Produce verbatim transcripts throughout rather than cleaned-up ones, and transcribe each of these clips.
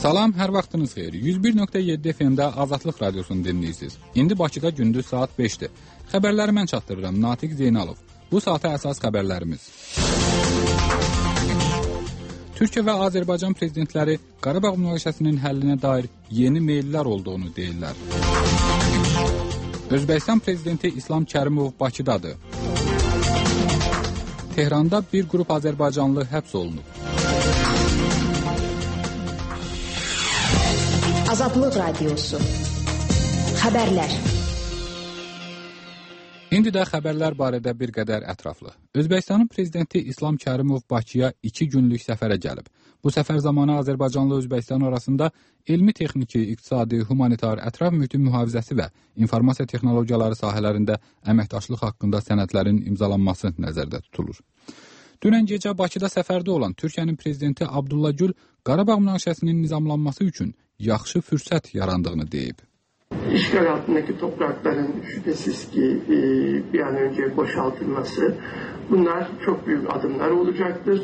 Salam, hər vaxtınız xeyir. yüz bir nöqtə yeddi F M-də Azadlıq Radiosunu dinləyirsiniz. İndi Bakıda gündüz saat beşdir. Xəbərləri mən çatdırıram, Natiq Zeynalov. Bu saata əsas xəbərlərimiz. Türkiyə və Azərbaycan prezidentləri Qarabağ münaqişəsinin həllinə dair yeni meyllər olduğunu deyirlər. Özbəkistan prezidenti İslam Kərimov Bakıdadır. Tehranda bir qrup Azərbaycanlı həbs olunub. Azadlıq Radiosu. Xəbərlər. İndi də xəbərlər barədə bir qədər ətraflı. Özbəkistanın prezidenti İslam Kərimov Bakıya iki günlük səfərə gəlib. Bu səfər zamanı Azərbaycanla Özbəkistan arasında elmi, texniki, iqtisadi, humanitar, ətraf mühitin mühafizəsi və informasiya texnologiyaları sahələrində əməkdaşlıq haqqında sənədlərin imzalanması nəzərdə tutulur. Dünən gecə Bakıda səfərdə olan Türkiyənin prezidenti Abdullah Gül Qarabağ münaqişəsinin nizamlanması üçün yaxşı fürsət yarandığını deyib. İşgal altındaki toprakların şüphesiz ki e, bir an önce boşaltılması, bunlar çok büyük adımlar olacaktır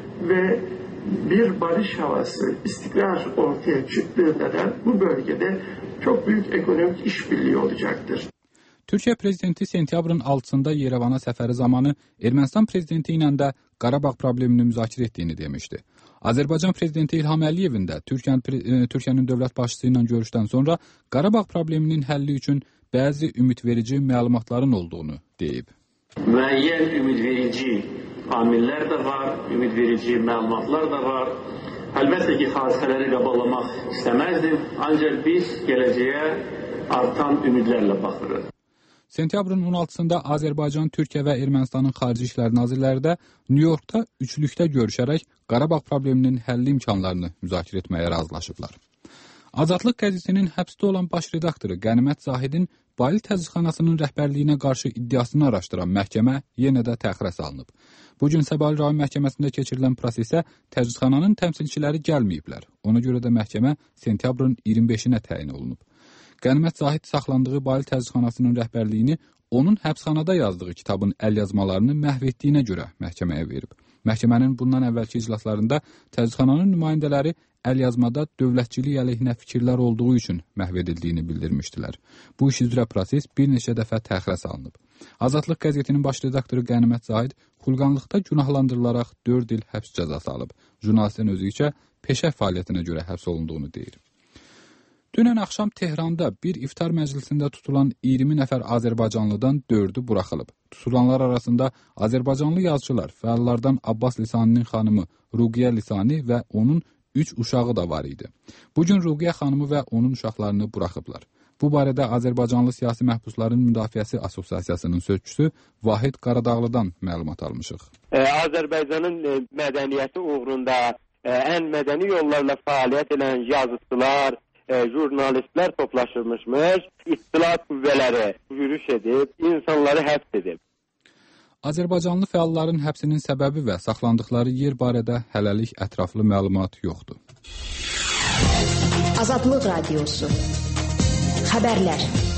ve bir barış havası, istikrar ortaya çıktığında da bu bölgede çok büyük ekonomik işbirliği olacaktır. Türkiyə prezidenti sentyabrın altısında Yerevana səfəri zamanı Ermənistan prezidenti ilə də Qarabağ problemini müzakirə etdiyini demişdi. Azərbaycan prezidenti İlham Əliyevin də Türkiyənin, Türkiyənin dövlət başçısı ilə görüşdən sonra Qarabağ probleminin həlli üçün bəzi ümidverici məlumatların olduğunu deyib. Müəyyən ümidverici amillər də var, ümidverici məlumatlar da var. Əlbəttə ki, hadisələri qabaqlamaq istəməzdim, ancaq biz gələcəyə artan ümidlərlə baxırıq. Sentyabrın on altısında Azərbaycan, Türkiyə və Ermənistanın xarici işlər nazirləri də Nyu-Yorkda üçlükdə görüşərək Qarabağ probleminin həlli imkanlarını müzakirə etməyə razılaşıblar. Azadlıq qəzetinin həbsdə olan baş redaktoru Qənimət Zahidin Bayıl təzyiqxanasının rəhbərliyinə qarşı iddiasını araşdıran məhkəmə yenə də təxirə salınıb. Bugün Səbail rayon məhkəməsində keçirilən prosesə təzyiqxananın təmsilçiləri gəlməyiblər. Ona görə də məhkəmə sentyabrın iyirmi beşinə təyin olunub. Qənimət Zahid saxlandığı Bayıl təzyiqxanasının rəhbərliyini onun həbsxanada yazdığı kitabın əlyazmalarını məhv etdiyinə görə məhkəməyə verib. Məhkəmənin bundan əvvəlki iclaslarında təzyiqxananın nümayəndələri əlyazmada dövlətçilik əleyhinə fikirlər olduğu üçün məhv edildiyini bildirmişdilər. Bu iş üzrə proses bir neçə dəfə təxirə salınıb. Azadlıq qəzetinin baş redaktoru Qənimət Zahid xulqanlıqda günahlandırılaraq dörd il həbs cəzası alıb. Jurnalistin özü isə peşə fəaliyyətinə görə həbs olunduğunu deyir. Dünən axşam Tehranda bir iftar məclisində tutulan iyirmi nəfər Azərbaycanlıdan dördü buraxılıb. Tutulanlar arasında Azərbaycanlı yazıçılar, fəallardan Abbas Lisaninin xanımı Ruqiyə Lisani və onun üç uşağı da var idi. Bugün Ruqiyə xanımı və onun uşaqlarını buraxıblar. Bu barədə Azərbaycanlı Siyasi Məhbusların Müdafiəsi Assosiasiyasının sözçüsü Vahid Qaradağlıdan məlumat almışıq. Azərbaycanın mədəniyyəti uğrunda ən mədəni yollarla fəaliyyət edən yazıçılar, jurnalistlər toplaşılmışmış, istilah qüvvələri yürüş edib, insanları həbs edib. Azərbaycanlı fəalların həbsinin səbəbi və saxlandıqları yer barədə hələlik ətraflı məlumat yoxdur. Azadlıq Radiosu. Xəbərlər.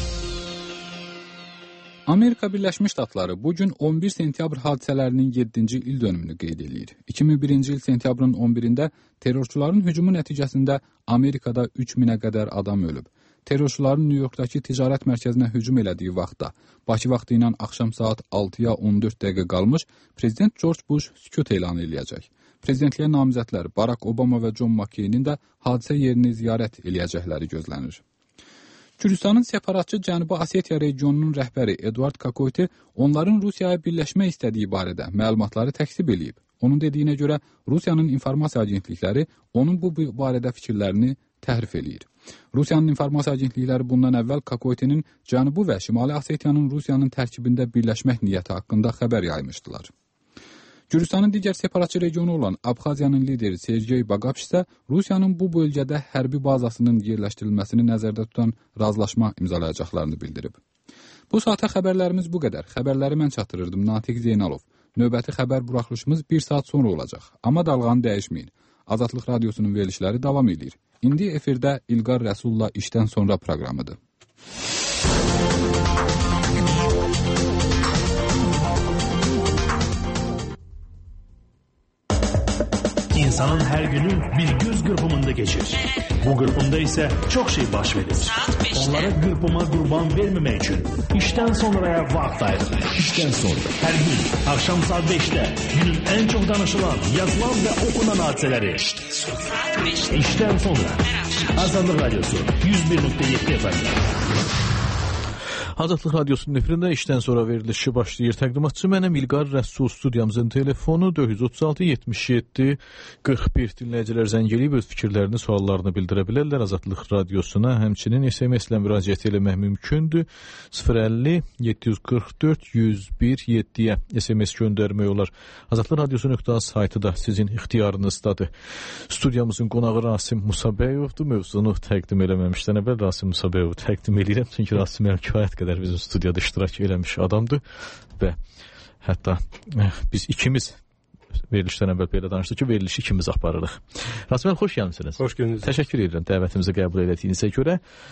Amerika Birləşmiş Ştatları bugün on bir sentyabr hadisələrinin yeddinci il dönümünü qeyd edir. iki min birinci il sentyabrın on birində terrorçuların hücumu nəticəsində Amerikada üç minə qədər adam ölüb. Terrorçuların Nyu-Yorkdakı ticarət mərkəzinə hücum elədiyi vaxtda, Bakı vaxtı ilə axşam saat altıya on dörd dəqiqə qalmış, Prezident George Bush sükut elan eləyəcək. Prezidentliyə namizədlər Barack Obama və John McCain-in də hadisə yerini ziyarət eləyəcəkləri gözlənir. Gürcüstanın separatçı Cənubi Osetiya regionunun rəhbəri Eduard Kakoyti onların Rusiyaya birləşmək istədiyi barədə məlumatları təkzib eləyib. Onun dediyinə görə Rusiyanın informasiya agentlikləri onun bu barədə fikirlərini təhrif eləyir. Rusiyanın informasiya agentlikləri bundan əvvəl Kakoytinin Cənubi və Şimali Osetiyanın Rusiyanın tərkibində birləşmək niyyəti haqqında xəbər yaymışdılar. Gürcüstanın digər separatçı regionu olan Abxaziyanın lideri Sergey Bagapş isə Rusiyanın bu bölgədə hərbi bazasının yerləşdirilməsini nəzərdə tutan razılaşma imzalayacaqlarını bildirib. Bu saata xəbərlərimiz bu qədər. Xəbərləri mən çatdırırdım, Natiq Zeynalov. Növbəti xəbər buraxılışımız bir saat sonra olacaq. Amma dalğanı dəyişməyin. Azadlıq Radiosunun verilişləri davam edir. İndi efirdə İlqar Rəsulla işdən sonra proqramıdır. İnsanın her günü bir göz kırpımında geçir. Bu kırpımda ise çok şey baş verir. Onlara kırpıma kurban vermemek için işten sonraya vakit ayrılır. İşten sonra her gün akşam saat beşte günün en çok danışılan, yazılan ve okunan hadiseleri. İşten sonra Azadlık Radyosu yüz bir nokta yedi F M. Azadlıq Radyosunun efirində işdən sonra verilişi başlayır. Təqdimatçı mənəm İlqar Rəsul, studiyamızın telefonu dörd yüz otuz altı yetmiş yeddi qırx bir. Dinləyicilər zəng eləyib öz fikirlərini, suallarını bildirə bilərlər Azadlıq Radiosuna. Həmçinin S M S ilə müraciət eləmək mümkündür. sıfır əlli yeddi yüz qırx dörd yüz bir yeddiyə S M S göndərmək olar. Azadlıq Radiosu nöqtə az saytı da sizin ixtiyarınızdadır. Studiyamızın qonağı Rasim Musabəyovdur. Mövzunu təqdim eləməmişdən əvvəl Rasim Musabəyovu təqdim edirəm. Çünki Rasim mənim kifayət qədər bizim studiyada iştirak eləmiş adamdır və hətta biz ikimiz verilişdən əvvəl belə danışdıq ki, verilişi ikimiz aparırıq. Rasim bəy, xoş gəlmisiniz. Xoş gəldiniz. Təşəkkür edirəm dəvətimizi qəbul etdiyinizə görə.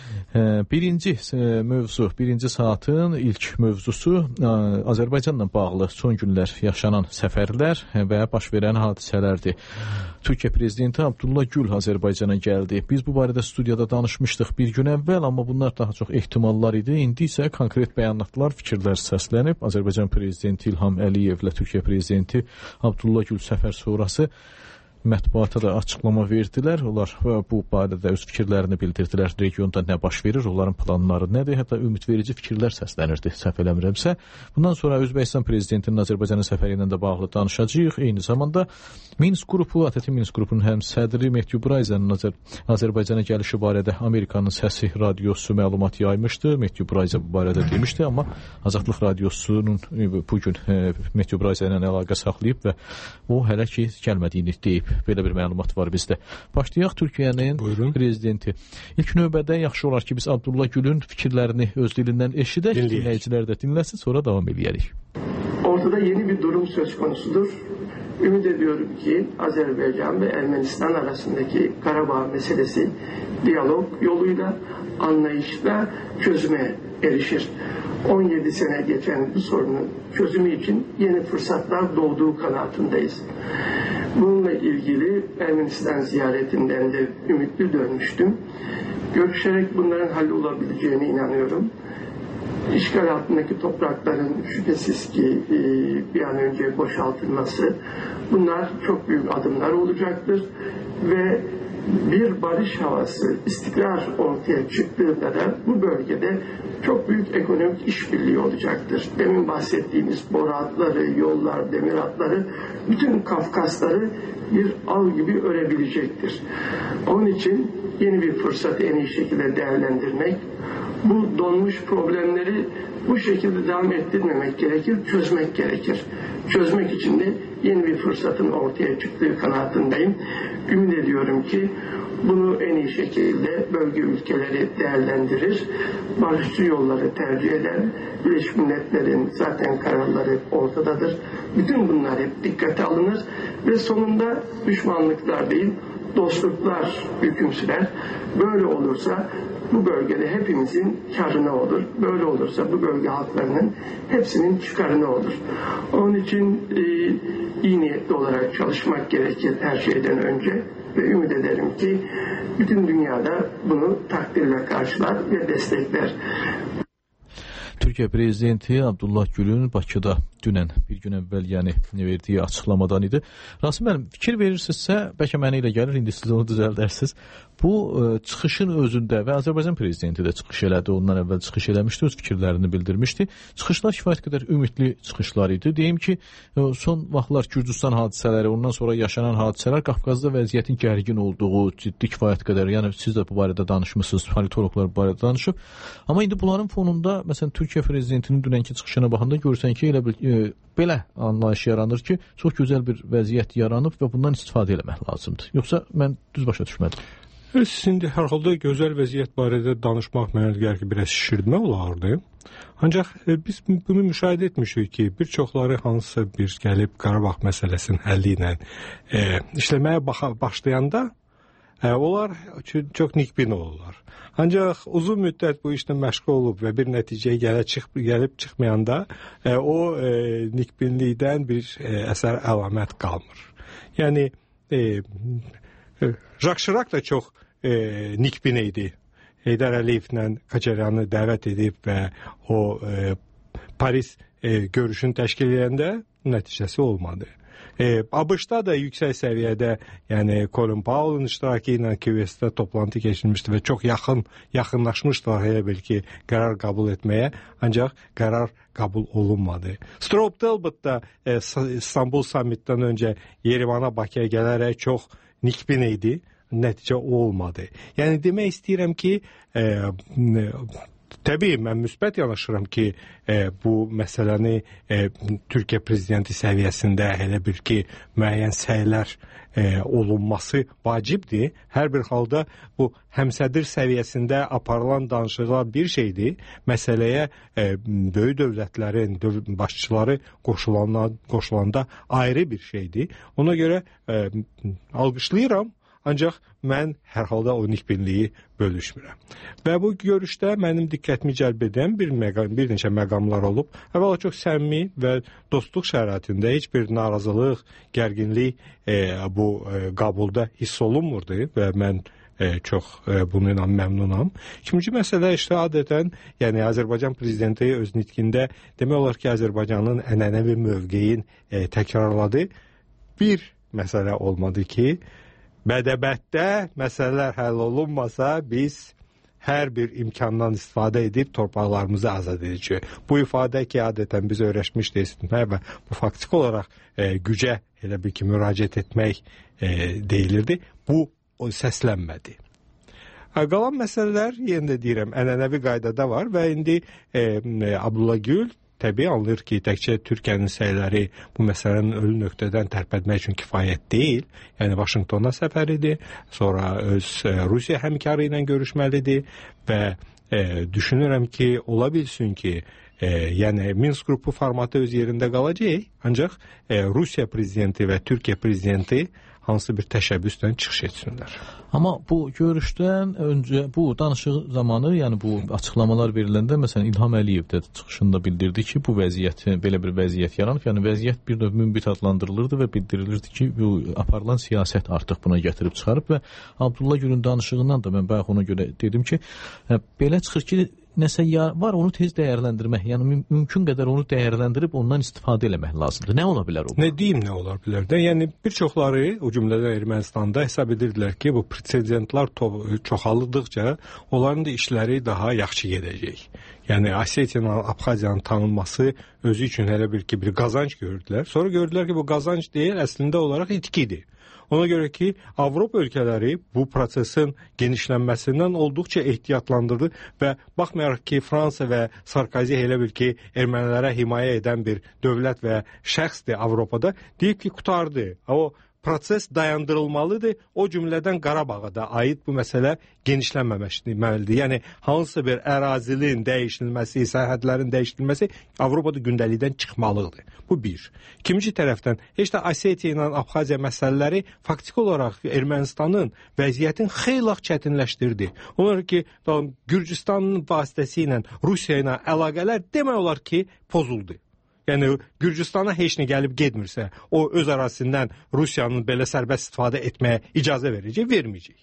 Birinci mövzu, birinci saatın ilk mövzusu Azərbaycanla bağlı son günlər yaşanan səfərlər və baş verən hadisələrdir. Türkiyə prezidenti Abdullah Gül Azərbaycana gəldi. Biz bu barədə studiyada danışmışdıq bir gün əvvəl, amma bunlar daha çox ehtimallar idi. İndi isə konkret bəyanatlar, fikirlər səslənib. Azərbaycan prezidenti İlham Əliyevlə Türkiyə prezidenti Abdullah Gül səfər sonrası mətbuata da açıqlama verdilər. Onlar bu barədə öz fikirlərini bildirdilər. Regionda nə baş verir, onların planları nədir? Hətta ümidverici fikirlər səslənirdi, səhv eləmirəmsə. Bundan sonra Özbəkistan prezidentinin Azərbaycana səfəri ilə də bağlı danışacağıq. Eyni zamanda Minsk qrupu, A T T Minsk qrupunun həm sədri Mehdi Burayzənin Azər Azərbaycana gəlişi barədə Amerikanın Səsi radiosu məlumat yaymışdı. Mehdi Burayzə bu barədə demişdi, amma Azadlıq radiosunun bu gün Mehdi Burayzə ilə əlaqə saxlayıb və o hələ ki gəlmədiyini deyib. Belə bir məlumat var bizdə. Başlayaq Türkiyənin Buyurun. prezidenti. İlk növbədə yaxşı olar ki, biz Abdullah Gül'ün fikirlərini öz dilindən eşidək, dinləyicilər də dinləsin, sonra davam edərik. Ortada yeni bir durum söz konusudur. Ümit ediyorum ki Azerbaycan ve Ermenistan arasındaki Karabağ meselesi diyalog yoluyla, anlayışla çözüme erişir. on yedi sene geçen bu sorunun çözümü için yeni fırsatlar doğduğu kanaatindeyız. Bununla ilgili Ermenistan ziyaretinden de ümitli dönmüştüm. Görüşerek bunların hallolabileceğine inanıyorum. İşgal altındaki toprakların şüphesiz ki bir an önce boşaltılması, bunlar çok büyük adımlar olacaktır ve bir barış havası, istikrar ortaya çıktığında da bu bölgede çok büyük ekonomik işbirliği olacaktır. Demin bahsettiğimiz boru hatları, yollar, demir hatları, bütün Kafkasları bir ağ gibi örebilecektir. Onun için yeni bir fırsatı en iyi şekilde değerlendirmek, bu donmuş problemleri bu şekilde devam ettirmemek gerekir, çözmek gerekir. Çözmek için de yeni bir fırsatın ortaya çıktığı kanaatindeyim. Ümit ediyorum ki bunu en iyi şekilde bölge ülkeleri değerlendirir, barışçı yolları tercih eder. Birleşmiş Milletler'in zaten kararları ortadadır. Bütün bunlar hep dikkate alınır ve sonunda düşmanlıklar değil, dostluklar hüküm sürer. Böyle olursa bu bölgede hepimizin karına olur. Böyle olursa bu bölge halklarının hepsinin çıkarına olur. Onun için e, iyi niyetli olarak çalışmak gerekir her şeyden önce ve ümit ederim ki bütün dünyada bunu takdirle karşılar ve destekler. Türkiyə prezidenti Abdullah Gül'ün Bakıda dünən bir gün əvvəl yəni verdiyi açıqlamadan idi. Rasim müəllim, fikir verirsinizsə, bəlkə mənə elə gəlir, indi siz onu düzəldərsiniz. Bu ə, çıxışın özündə və Azərbaycan prezidenti də çıxış elədi, ondan əvvəl çıxış eləmişdi, öz fikirlərini bildirmişdi. Çıxışlar kifayət qədər ümidli çıxışlar idi. Deyim ki, ə, son vaxtlar Gürcüstan hadisələri, ondan sonra yaşanan hadisələr Qafqazda vəziyyətin gərgin olduğu, ciddi kifayət qədər, yəni siz də bu barədə danışmısınız, politologlar bu barədə danışıb. Amma indi bunların fonunda, məsələn, Türkiyə prezidentinin dünənki çıxışına baxanda görürsən ki, elə bir e, belə anlayış yaranır ki, çox gözəl bir vəziyyət yaranıb və bundan istifadə etmək lazımdır. Yoxsa mən düz başa düşmədim. Siz indi hər halda gözəl vəziyyət barədə danışmaq mənə gəlir ki, biraz şişirdmə olardı. Ancaq e, biz bunu müşahidə etmişik ki, bir çoxları hansısa bir gəlib Qarabağ məsələsinin həlli ilə e, işləməyə başlayanda e, onlar çox nikbin olurlar. Ancaq uzun müddət bu işlə məşğul olub və bir nəticəyə gəlib, çıx, gəlib çıxmayanda e, o e, nikbinlikdən bir e, əsər əlamət qalmır. Yəni e, e, Jacques Chirac da çox e, nikbin idi. Heydər Əliyevlə Koçaryanı dəvət edib və o e, Paris e, görüşünü təşkil edəndə nəticəsi olmadı. E, ABŞ-da da yüksək səviyyədə, yəni Colin Powell'ın iştirakı ilə Q S-də toplantı keçirilmişdi və çox yaxın yaxınlaşmışdılar elə bil ki, qərar qəbul etməyə, ancaq qərar qəbul olunmadı. Stroop Talbot da e, İstanbul sammitdən öncə Yerevana, Bakıya gələrək çox nikbin idi, nəticə olmadı. Yəni demək istəyirəm ki, e, təbii mən müsbət yanaşıram ki, e, bu məsələni e, Türkiyə prezidenti səviyyəsində elə bir ki, müəyyən səylər e, olunması vacibdir. Hər bir halda bu həmsədir səviyyəsində aparılan danışıqlar bir şeydir. Məsələyə e, böyük dövlətlərin döv başçıları qoşulanda, qoşulanda ayrı bir şeydir. Ona görə e, alqışlayıram. Ancaq mən hər halda o nikbinliyi bölüşmürəm. Və bu görüşdə mənim diqqətimi cəlb edən bir, məqam, bir neçə məqamlar olub. Əvvəla çox səmimi və dostluq şəraitində heç bir narazılıq, gərginlik e, bu e, qəbulda hiss olunmurdu və mən e, çox e, bununla məmnunam. İkinci məsələ işte adətən, yəni Azərbaycan prezidenti öz nitqində demək olar ki, Azərbaycanın ənənəvi mövqeyin e, təkrarladı. Bir məsələ olmadı ki, bədəbətdə məsələlər həll olunmasa, biz hər bir imkandan istifadə edib torpaqlarımızı azad edəcəyik. Bu ifadə ki, adətən biz öyrəşmişdik istinmək və bu faktik olaraq e, gücə elə bir ki, müraciət etmək e, deyilirdi. Bu o, səslənmədi. Qalan məsələlər, yenə də deyirəm, ənənəvi qaydada var və indi e, Abdullah Gül təbii anlayır ki, təkcə Türkiyənin səyləri bu məsələnin ölü nöqtədən tərpətmək üçün kifayət deyil. Yəni, Vaşinqtona səfəridir, sonra öz e, Rusiya həmkarı ilə görüşməlidir və e, düşünürəm ki, ola bilsin ki, e, yəni Minsk qrupu formatı öz yerində qalacaq, ancaq e, Rusiya prezidenti və Türkiyə prezidenti hansı bir təşəbbüsdən çıxış etsinlər. Amma bu görüşdən öncə, bu danışıq zamanı, yəni bu açıqlamalar veriləndə, məsələn, İlham Əliyev də çıxışında bildirdi ki, bu vəziyyət, belə bir vəziyyət yaranıb, yəni vəziyyət bir növ münbit adlandırılırdı və bildirilirdi ki, bu aparılan siyasət artıq buna gətirib çıxarıb və Abdullah Gülün danışığından da mən bayaq ona görə dedim ki, belə çıxır ki, nəsə var, onu tez dəyərləndirmək, yəni müm mümkün qədər onu dəyərləndirib ondan istifadə eləmək lazımdır. Nə ola bilər o? Nə deyim, nə ola bilər də? Yəni bir çoxları, o cümlədən Ermənistanda hesab edirdilər ki, bu presidentlər çoxaldıqca onların da işləri daha yaxşı gedəcək. Yəni Osetiyanın, Abxaziyanın tanınması özü üçün elə bir ki, bir qazanc gördülər. Sonra gördülər ki, bu qazanc deyil, əslində olaraq itkidir. Ona görə ki, Avropa ölkələri bu prosesin genişlənməsindən olduqca ehtiyatlandırdı və baxmayaraq ki, Fransa və Sarkozy elə bil ki, ermənilərə himayə edən bir dövlət və şəxsdir Avropada, deyib ki, qutardı. O proses dayandırılmalıdır. O cümlədən Qarabağa da aid bu məsələ genişlənməməlidir. Yəni, hansısa bir ərazinin dəyişilməsi, sərhədlərin dəyişilməsi Avropada gündəlikdən çıxmalıdır. Bu bir. İkinci tərəfdən, heç də Osetiya ilə Abxaziya məsələləri faktiki olaraq Ermənistanın vəziyyətin xeyli çətinləşdirdi. Onlar ki, Gürcüstanın vasitəsilə Rusiya ilə əlaqələr demək olar ki, pozuldu. Yəni, Gürcüstana heç nə gəlib gedmirsə, o öz arasından Rusiyanın belə sərbəst istifadə etməyə icazə verəcək, verməyəcək.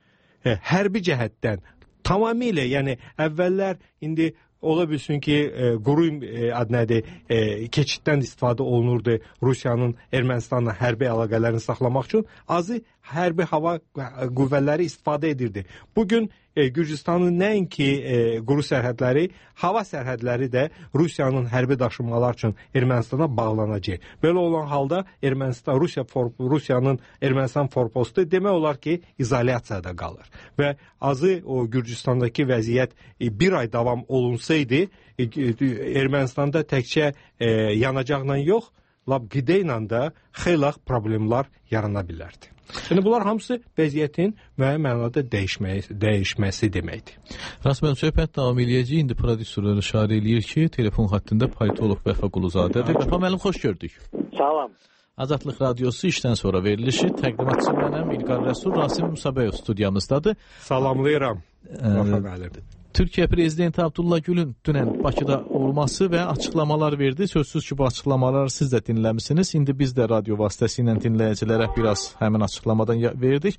E, hərbi cəhətdən tamamilə, yəni əvvəllər indi ola bilsin ki, e, Quruyum e, adı nədir, e, keçiddən istifadə olunurdu Rusiyanın Ermənistanla hərbi əlaqələrini saxlamaq üçün, azı hərbi hava qüvvələri istifadə edirdi. Bugün e, Gürcüstanın nəinki e, quru sərhədləri, hava sərhədləri də Rusiyanın hərbi daşınmalar üçün Ermənistana bağlanacaq. Belə olan halda Ermənistan, Rusiya, for, Rusiyanın Ermənistan forpostu demək olar ki, izolyasiyada qalır. Və azı o Gürcüstandakı vəziyyət e, bir ay davam olunsaydı, e, Ermənistanda təkcə e, yanacaqla yox, lab qida ilə də xeyli problemlər yarana bilərdi. Yəni, bunlar hamısı vəziyyətin müəyyən mənada dəyişməsi, dəyişməsi deməkdir. Rasmən, söhbət davam eləyəcək. İndi prodüserlər işarə eləyir ki, telefon xəttində politolog Vəfa Quluzadədir. Vəfa müəllim, xoş gördük. Salam. Azadlıq Radiosu işdən sonra verilişi. Təqdimatçı mənəm İlqar Rəsul, Rasim Musabəyov studiyamızdadır. Salamlayıram. Vəfa müəllim. Türkiye Prezidenti Abdullah Gül'ün dünən Bakıda olması və açıqlamalar verdi. Sözsüz ki, bu açıqlamaları siz də dinləmişsiniz. İndi biz də radio vasitəsilə dinləyicilərə biraz həmin açıqlamadan verdik.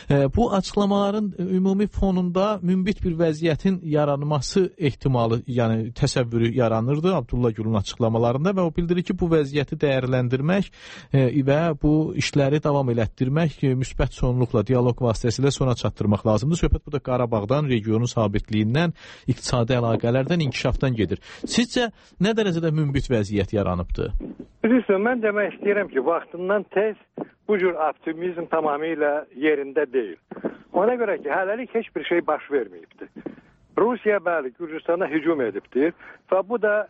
Bu açıqlamaların ümumi fonunda münbit bir vəziyyətin yaranması ehtimalı, yəni təsəvvürü yaranırdı Abdullah Gül'ün açıqlamalarında və o bildirir ki, bu vəziyyəti dəyərləndirmək və bu işləri davam elətdirmək, müsbət sonluqla dialoq vasitəsilə sona çatdırmaq lazımdır. Söhbət bu da Qarabağdan, regionun sabitliyindən, iqtisadi əlaqələrdən, inkişafdan gedir. Sizcə nə dərəcədə münbit vəziyyət yaranıbdır? Bilirsiniz, mən demək istəyirəm ki, vaxtından tez bu cür optimizm tamamilə yerində deyil. Ona görə ki, hələlik heç bir şey baş verməyibdir. Rusiya bəli Gürcüstana hücum edibdir və bu da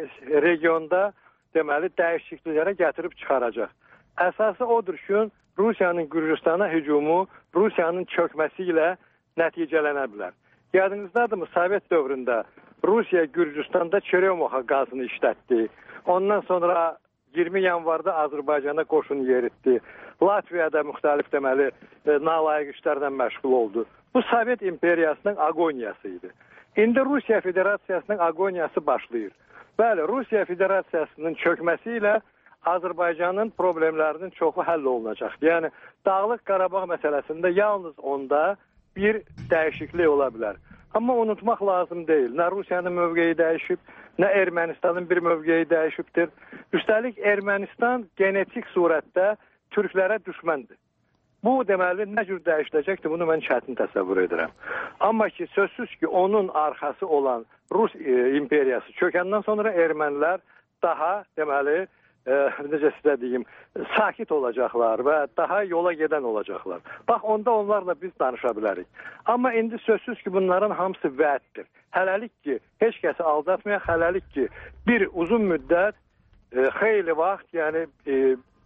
regionda deməli dəyişikliklərə gətirib çıxaracaq. Əsası odur ki, Rusiyanın Gürcüstana hücumu Rusiyanın çökməsi ilə nəticələnə bilər. Yadınızdadırmı, Sovet dövründə Rusiya Gürcüstanda Çeryomoxa qazını işlətdi. Ondan sonra iyirmi yanvarda Azərbaycana qoşun yeritdi. Latviyada müxtəlif deməli nalayiq işlərlə məşğul oldu. Bu Sovet imperiyasının agoniyası idi. İndi Rusiya Federasiyasının agoniyası başlayır. Bəli, Rusiya Federasiyasının çökməsi ilə Azərbaycanın problemlərinin çoxu həll olunacaq. Yəni, Dağlıq Qarabağ məsələsində yalnız onda bir dəyişiklik ola bilər. Amma unutmaq lazım deyil. Nə Rusiyanın mövqeyi dəyişib, nə Ermənistanın bir mövqeyi dəyişibdir. Üstəlik, Ermənistan genetik surətdə türklərə düşməndir. Bu, deməli, nə cür dəyişiləcəkdir, bunu mən çətin təsəvvür edirəm. Amma ki, sözsüz ki, onun arxası olan Rus e, imperiyası çökəndən sonra ermənilər daha, deməli, e, necə sizə deyim, sakit olacaqlar və daha yola gedən olacaqlar. Bax, onda onlarla biz danışa bilərik. Amma indi sözsüz ki, bunların hamısı vəddir. Hələlik ki, heç kəsi aldatmayaq, hələlik ki, bir uzun müddət, e, xeyli vaxt, yəni e,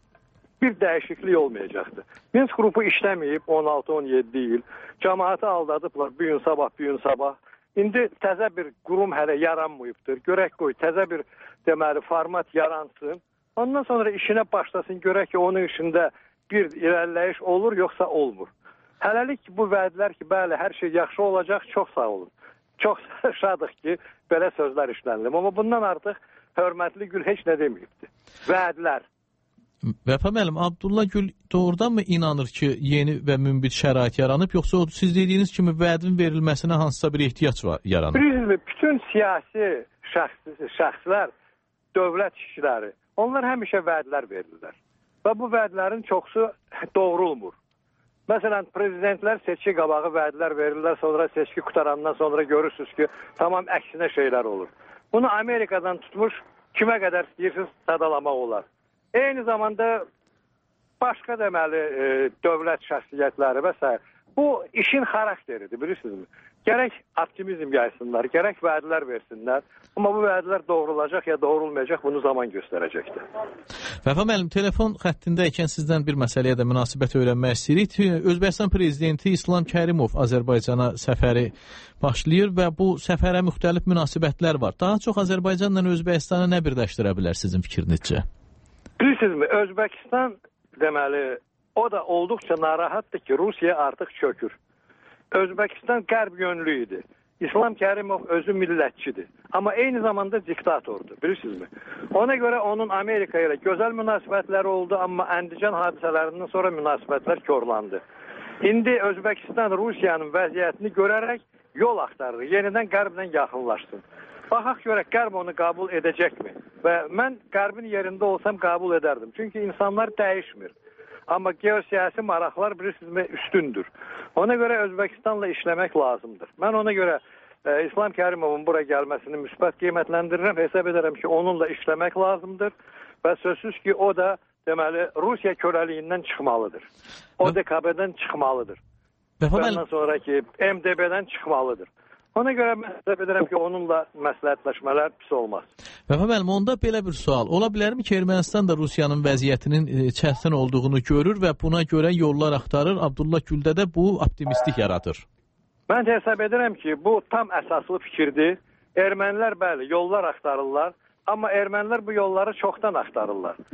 bir dəyişiklik olmayacaqdır. Minsk qrupu işləməyib on altı on yeddi il. Cəmaatı aldadıblar bu gün sabah, bu gün sabah. İndi təzə bir qurum hələ yaranmayıbdır. Görək qoy, təzə bir deməli format yaransın. Ondan sonra işinə başlasın, görək ki, onun işində bir irəliləyiş olur, yoxsa olmur. Hələlik ki, bu vədlər ki, bəli, hər şey yaxşı olacaq, çox sağ olun. Çox şadıq ki, belə sözlər işlənilir. Amma bundan artıq hörmətli Gül heç nə deməyibdir. Vədlər. Vəfa müəllim, Abdullah Gül doğrudanmı inanır ki, yeni və münbit şərait yaranıb, yoxsa o siz dediyiniz kimi vədin verilməsinə hansısa bir ehtiyac var, yaranıb? Bilirsiniz, bütün siyasi şəxs, şəxslər, dövlət işçiləri, onlar həmişə vədlər verirlər. Və bu vədlərin çoxsu doğrulmur. Məsələn, prezidentlər seçki qabağı vədlər verirlər, sonra seçki qutarandan sonra görürsünüz ki, tamam əksinə şeylər olur. Bunu Amerikadan tutmuş, kimə qədər istəyirsiniz sadalamaq olar. Eyni zamanda başqa deməli e, dövlət şəxsiyyətləri və s. Bu işin xarakteridir, bilirsinizmi? Gərək optimizm yaysınlar, gərək vədlər versinlər. Amma bu vədlər doğrulacaq ya doğrulmayacaq, bunu zaman göstərəcəkdir. Vəfa müəllim, telefon xəttindəykən sizdən bir məsələyə də münasibət öyrənmək istəyirik. Özbəkistan prezidenti İslam Kərimov Azərbaycana səfəri başlayır və bu səfərə müxtəlif münasibətlər var. Daha çox Azərbaycanla Özbəkistanı nə birləşdirə bilər sizin fikrinizcə? Bilirsizmi, Özbəkistan deməli, o da olduqca narahatdır ki, Rusiya artıq çökür. Özbəkistan qərb yönlü idi. İslam Kərimov özü millətçidir. Amma eyni zamanda diktatordur, bilirsinizmi? Ona görə onun Amerika ilə gözəl münasibətləri oldu, amma Əndican hadisələrindən sonra münasibətlər korlandı. İndi Özbəkistan Rusiyanın vəziyyətini görərək yol axtarır, yenidən qərblə yaxınlaşsın. Baxaq görək, qərb onu qəbul edəcəkmi? Və mən qərbin yerində olsam qəbul edərdim. Çünki insanlar dəyişmir. Amma geosiyasi maraqlar bilirsizmi üstündür. Ona görə Özbəkistanla işləmək lazımdır. Mən ona görə e, İslam Kərimovun bura gəlməsini müsbət qiymətləndirirəm. Hesab edərəm ki, onunla işləmək lazımdır. Və sözsüz ki, o da deməli Rusiya köləliyindən çıxmalıdır. O D K B-dən çıxmalıdır. Ondan sonraki M D B-dən çıxmalıdır. Ona görə mən hesab edirəm ki, onunla məsləhətləşmələr pis olmaz. Vəfa müəllim, onda belə bir sual. Ola bilərmi ki, Ermənistan da Rusiyanın vəziyyətinin çətin olduğunu görür və buna görə yollar axtarır? Abdullah Güldə də bu optimistlik yaradır. Mən hesab edirəm ki, bu tam əsaslı fikirdir. Ermənilər bəli, yollar axtarırlar. Amma ermənilər bu yolları çoxdan axtarırlar.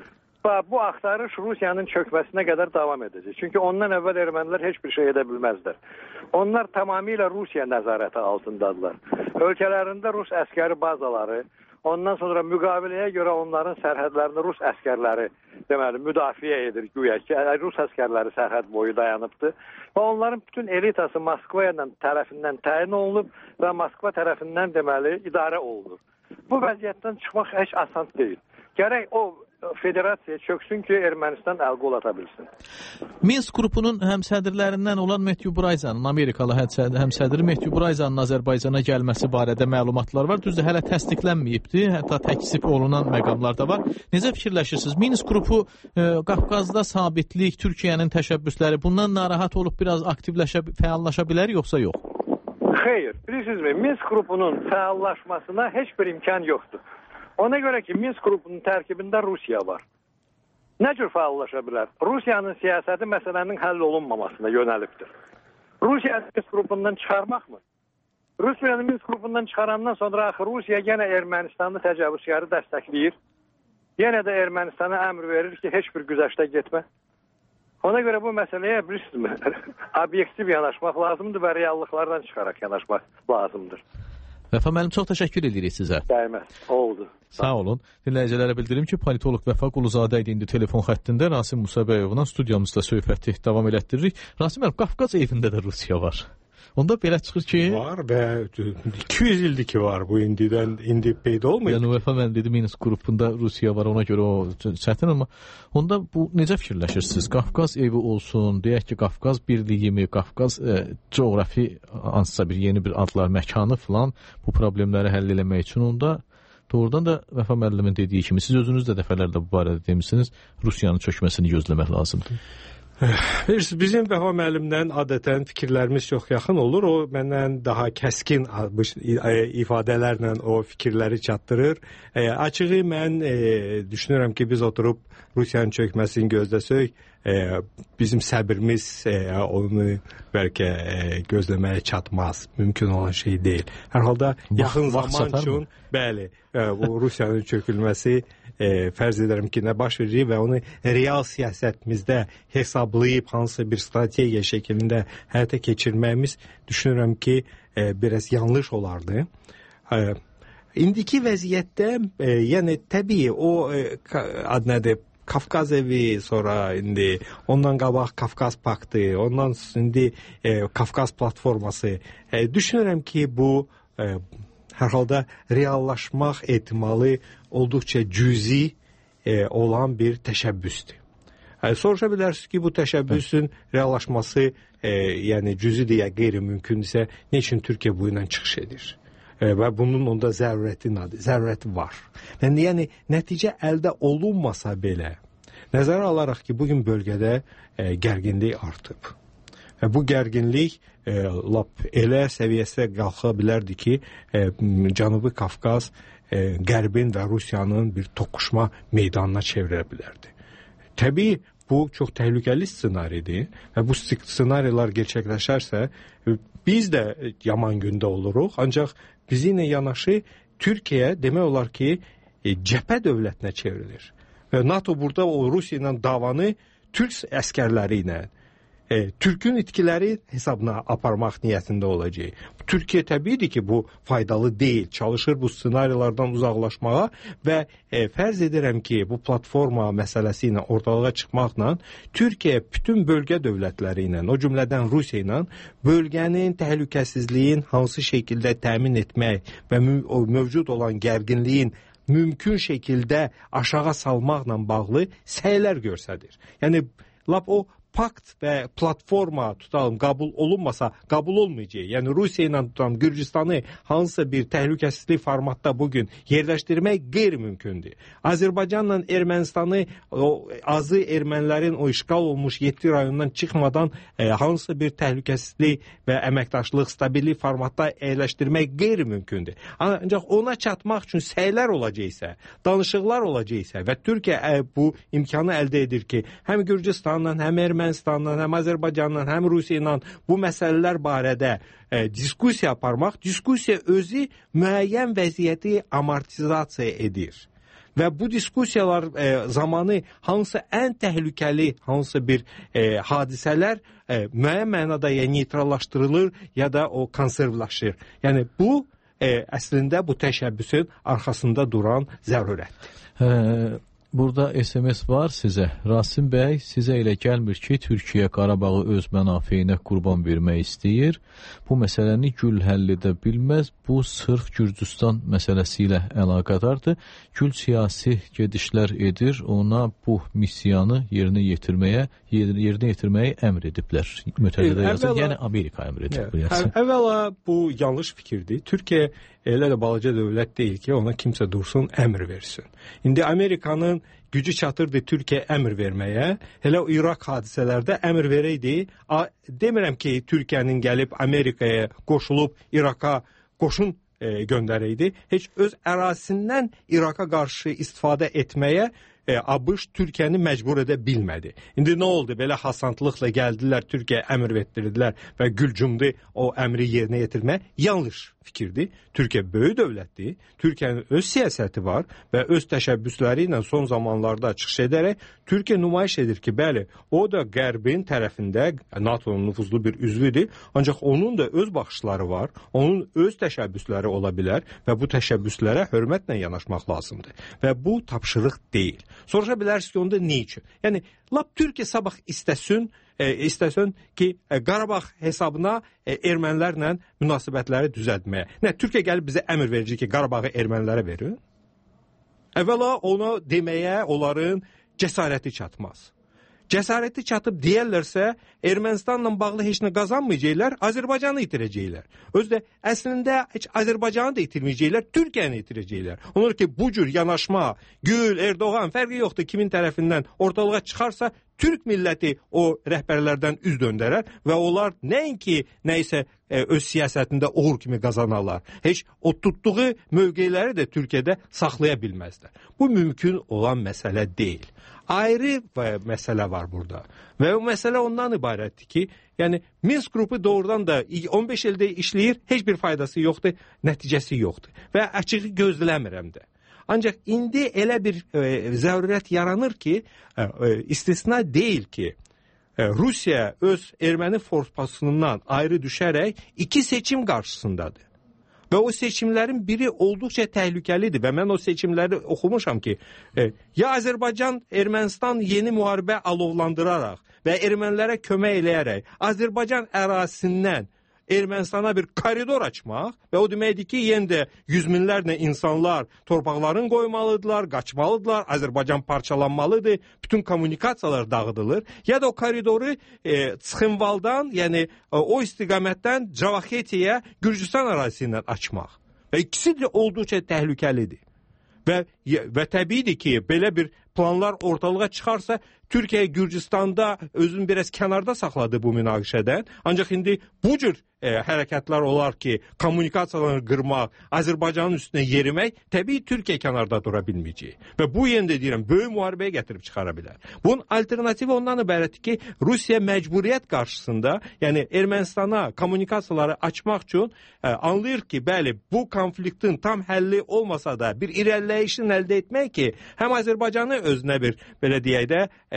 bu axtarış Rusiyanın çökməsinə qədər davam edəcək. Çünki ondan əvvəl ermənilər heç bir şey edə bilməzlər. Onlar tamamilə Rusiya nəzarəti altındadılar. Ölkələrində Rus əskəri bazaları, ondan sonra müqaviləyə görə onların sərhədlərini Rus əskərləri deməli, müdafiə edir güya ki, Rus əskərləri sərhəd boyu dayanıbdır. Və onların bütün elitası Moskva tərəfindən təyin olunub və Moskva tərəfindən deməli idarə olunur. Bu vəziyyətdən çıxmaq heç asan deyil. Gərək o federasiya çöksün ki, Ermənistan əl qol ata bilsin. Minsk qrupunun həmsədrlərindən olan Matthew Bryzanın, Amerikalı həmsədri Matthew Bryzanın Azərbaycana gəlməsi barədə məlumatlar var. Düzdür, hələ təsdiqlənməyibdi, hətta təkzib olunan məqamlar da var. Necə fikirləşirsiniz? Minsk qrupu e, Qafqazda sabitlik, Türkiyənin təşəbbüsləri bundan narahat olub biraz aktivləşə, fəallaşa bilər, yoxsa yox? Xeyr, bilirsinizmi? Minsk qrupunun fəallaşmasına heç bir imkan yoxdur. Ona görə ki, Minsk qrupunun tərkibində Rusiya var. Nə cür fəallaşa bilər? Rusiyanın siyasəti məsələnin həll olunmamasına yönəlibdir. Rusiyanı Minsk qrupundan çıxarmaq mı? Rusiyanı Minsk qrupundan çıxarandan sonra axı Rusiya yenə Ermənistanı təcavüzkarı dəstəkləyir. Yenə də Ermənistana əmr verir ki, heç bir güzəştə getmə. Ona görə bu məsələyə bilirsinizmi, obyektiv yanaşmaq lazımdır və reallıqlardan çıxaraq yanaşmaq lazımdır. Vəfa müəllim, çox təşəkkür edirik sizə. Dəyməz, oldu. Sağ olun. Dinləyicilərə bildirim ki, politoloq Vəfa Quluzadə idi indi telefon xəttində. Rasim Musabəyovla studiyamızda söhbəti davam elətdiririk. Rasim müəllim, Qafqaz evində də Rusiya var. Onda belə çıxır ki... Var və iki yüz ildir ki var bu indidən, indi peyda olmayıb. Yəni Vəfa müəllim dedi, Minsk qrupunda Rusiya var, ona görə o çətin, amma onda bu necə fikirləşirsiniz? Qafqaz evi olsun, deyək ki, Qafqaz birliyi mi, Qafqaz e, coğrafi hansısa bir yeni bir adlar, məkanı filan bu problemləri həll eləmək üçün onda doğrudan da Vəfa müəllimin dediyi kimi, siz özünüz də dəfələrlə bu barədə demişsiniz, Rusiyanın çökməsini gözləmək lazımdır. Bilirsiniz, bizim Vəfa müəllimdən adətən fikirlərimiz çox yaxın olur. O məndən daha kəskin ifadələrlə o fikirləri çatdırır. E, açığı mən e, düşünürəm ki, biz oturub Rusiyanın çökməsini gözləsək, e, bizim səbrimiz e, onu bəlkə e, gözləməyə çatmaz. Mümkün olan şey deyil. Hər halda yaxın zaman üçün, bəli, e, bu Rusiyanın çökülməsi e, fərz edirəm ki, nə baş verir və onu real siyasətimizdə hesablayıb hansısa bir strategiya şəklində həyata keçirməyimiz düşünürəm ki, e, biraz yanlış olardı. E, indiki vəziyyətdə, e, yəni təbii o e, ad nədir? Qafqaz evi, sonra indi ondan qabaq Qafqaz paktı, ondan indi e, Qafqaz platforması. E, düşünürəm ki, bu e, hər halda reallaşmaq ehtimalı olduqca cüzi e, olan bir təşəbbüsdür. E, soruşa bilərsiniz ki, bu təşəbbüsün reallaşması e, yəni cüzidir ya qeyri-mümkündürsə, nə üçün Türkiyə bu ilə çıxış edir? E, və bunun onda zərurəti nədir? Zərurəti var. Yəni, yəni nəticə əldə olunmasa belə, nəzərə alaraq ki, bugün bölgədə e, gərginlik artıb. Və bu gərginlik e, lap elə səviyyəsə qalxa bilərdi ki, e, Cənubi Qafqaz e, Qərbin və Rusiyanın bir toqquşma meydanına çevirə bilərdi. Təbii, bu çox təhlükəli ssenaridir və bu ssenarilər gerçəkləşərsə, biz də yaman gündə oluruq, ancaq bizimlə yanaşı Türkiyə demək olar ki, e, cəbhə dövlətinə çevrilir. Və NATO burada o Rusiya ilə davanı Türk əskərləri ilə, e, Türkün itkiləri hesabına aparmaq niyyətində olacaq. Türkiyə təbiidir ki, bu faydalı deyil. Çalışır bu ssenarilərdən uzaqlaşmağa və e, fərz edirəm ki, bu platforma məsələsi ilə ortalığa çıxmaqla Türkiyə bütün bölgə dövlətləri ilə, o cümlədən Rusiya ilə bölgənin təhlükəsizliyin hansı şəkildə təmin etmək və mü- o mövcud olan gərginliyin mümkün şəkildə aşağı salmaqla bağlı səylər göstərir. Yəni, lap o pakt və platforma tutalım, qəbul olunmasa qəbul olmayacaq. Yəni Rusiya ilə tutalım, Gürcüstanı hansısa bir təhlükəsizlik formatda bugün yerləşdirmək qeyri-mümkündür. Azərbaycanla Ermənistanı, o azı ermənilərin o işğal olmuş yeddi rayondan çıxmadan e, hansısa bir təhlükəsizlik və əməkdaşlıq, stabillik formatda yerləşdirmək qeyri-mümkündür. Ancaq ona çatmaq üçün səylər olacaqsa, danışıqlar olacaqsa və Türkiyə e, bu imkanı əldə edir ki, həm Gürcüstanla, həm Ermənistanla, Ermənistanla, həm Azərbaycanla, həm Rusiya ilə bu məsələlər barədə e, diskusiya aparmaq, diskusiya özü müəyyən vəziyyəti amortizasiya edir. və bu diskussiyalar e, zamanı hansı ən təhlükəli, hansı bir e, hadisələr e, müəyyən mənada ya neytrallaşdırılır, ya da o konservlaşır. Yəni bu e, əslində bu təşəbbüsün arxasında duran zərurətdir. Hə, burada S M S var sizə. Rasim bəy, sizə elə gəlmir ki, Türkiyə Qarabağı öz mənafeyinə qurban vermək istəyir. Bu məsələni gül həll edə bilməz. Bu sırf Gürcüstan məsələsi ilə əlaqədardır. Gül siyasi gedişlər edir. Ona bu missiyanı yerinə yetirməyə, yerinə yetirməyi əmr ediblər. Mütəvidə yazır. Əvvəla, yəni Amerika əmr edib. Əv əvvəla bu yanlış fikirdir. Türkiyə elə də balaca dövlət deyil ki, ona kimsə dursun, əmr versin. İndi Amerikanın gücü çatırdı Türkiyə əmr verməyə. Elə o İraq hadisələrdə əmr verəydi. Demirəm ki, Türkiyənin gəlib Amerikaya qoşulub İraqa qoşun e, göndərəydi. Heç öz ərazisindən İraqa qarşı istifadə etməyə E, ABŞ Türkiyəni məcbur edə bilmədi. İndi nə oldu? Belə hasantlıqla gəldilər, Türkiyəyə əmr verdirdilər və gülcümdü o əmri yerinə yetirmək. Yanlış fikirdir. Türkiyə böyük dövlətdir. Türkiyənin öz siyasəti var və öz təşəbbüsləri ilə son zamanlarda çıxış edərək Türkiyə nümayiş edir ki, bəli, o da Qərbin tərəfində NATO'nun nüfuzlu bir üzvüdür. Ancaq onun da öz baxışları var, onun öz təşəbbüsləri ola bilər və bu təşəbbüslərə hörmətlə yanaşmaq lazımdır. Və bu tapşırıq deyil. Soruşa bilərsiniz ki, onda nə üçün? Yəni, lap Türkiyə sabah istəsin, e, istəsin ki, e, Qarabağ hesabına e, ermənilərlə münasibətləri düzəltməyə. Nə, Türkiyə gəlib bizə əmr verici ki, Qarabağı ermənilərə verin? Əvvəla ona deməyə onların cəsarəti çatmaz. Cəsarəti çatıb deyərlərsə, Ermənistanla bağlı heç nə qazanmayacaqlar, Azərbaycanı itirəcəklər. Özdə əslində heç Azərbaycanı da itirməyəcəklər, Türkiyəni itirəcəklər. Onlar ki, bu cür yanaşma, Gül, Erdoğan fərqi yoxdur kimin tərəfindən ortalığa çıxarsa, Türk milləti o rəhbərlərdən üz döndərər və onlar nəinki nəysə e, öz siyasətində uğur kimi qazanarlar. Heç o tutduğu mövqeləri də Türkiyədə saxlaya bilməzlər. Bu mümkün olan məsələ deyil. Ayrı məsələ var burada. Və o məsələ ondan ibarətdir ki, yəni Minsk qrupu doğrudan da on beş ildə işləyir, heç bir faydası yoxdur, nəticəsi yoxdur. Və açığı gözləmirəm də. Ancaq indi elə bir e, zərurət yaranır ki, e, e, istisna deyil ki, e, Rusiya öz erməni forspasından ayrı düşərək iki seçim qarşısındadır. Və o seçimlərin biri olduqca təhlükəlidir və mən o seçimləri oxumuşam ki, e, ya Azərbaycan Ermənistan yeni müharibə alovlandıraraq və ermənilərə kömək eləyərək Azərbaycan ərazisindən Ermənistana bir koridor açmaq və o deməkdir ki, yenə də yüz minlərlə insanlar torpaqların qoymalıdırlar, qaçmalıdırlar, Azərbaycan parçalanmalıdır, bütün kommunikasiyalar dağıdılır. Ya da o koridoru e, Çıxınvaldan, yəni e, o istiqamətdən Cavaxetiyə, Gürcüstan ərazisi ilə açmaq. Və ikisi də olduqca təhlükəlidir. Və, və təbiidir ki, belə bir planlar ortalığa çıxarsa, Türkiyə Gürcüstanda özünü biraz kənarda saxladı bu münaqişədən. Ancaq indi bu cür e, hərəkətlər olar ki, kommunikasiyalarını qırmaq, Azərbaycanın üstünə yerimək, təbii Türkiyə kənarda dura bilməyəcək. Və bu yenə də deyirəm, böyük müharibəyə gətirib çıxara bilər. Bunun alternativi ondan ibarətdir ki, Rusiya məcburiyyət qarşısında, yəni Ermənistana kommunikasiyaları açmaq üçün e, anlayır ki, bəli, bu konfliktin tam həlli olmasa da bir irəliləyişin əldə etmək ki, həm Azərbaycanı özünə bir, belə deyək də, e,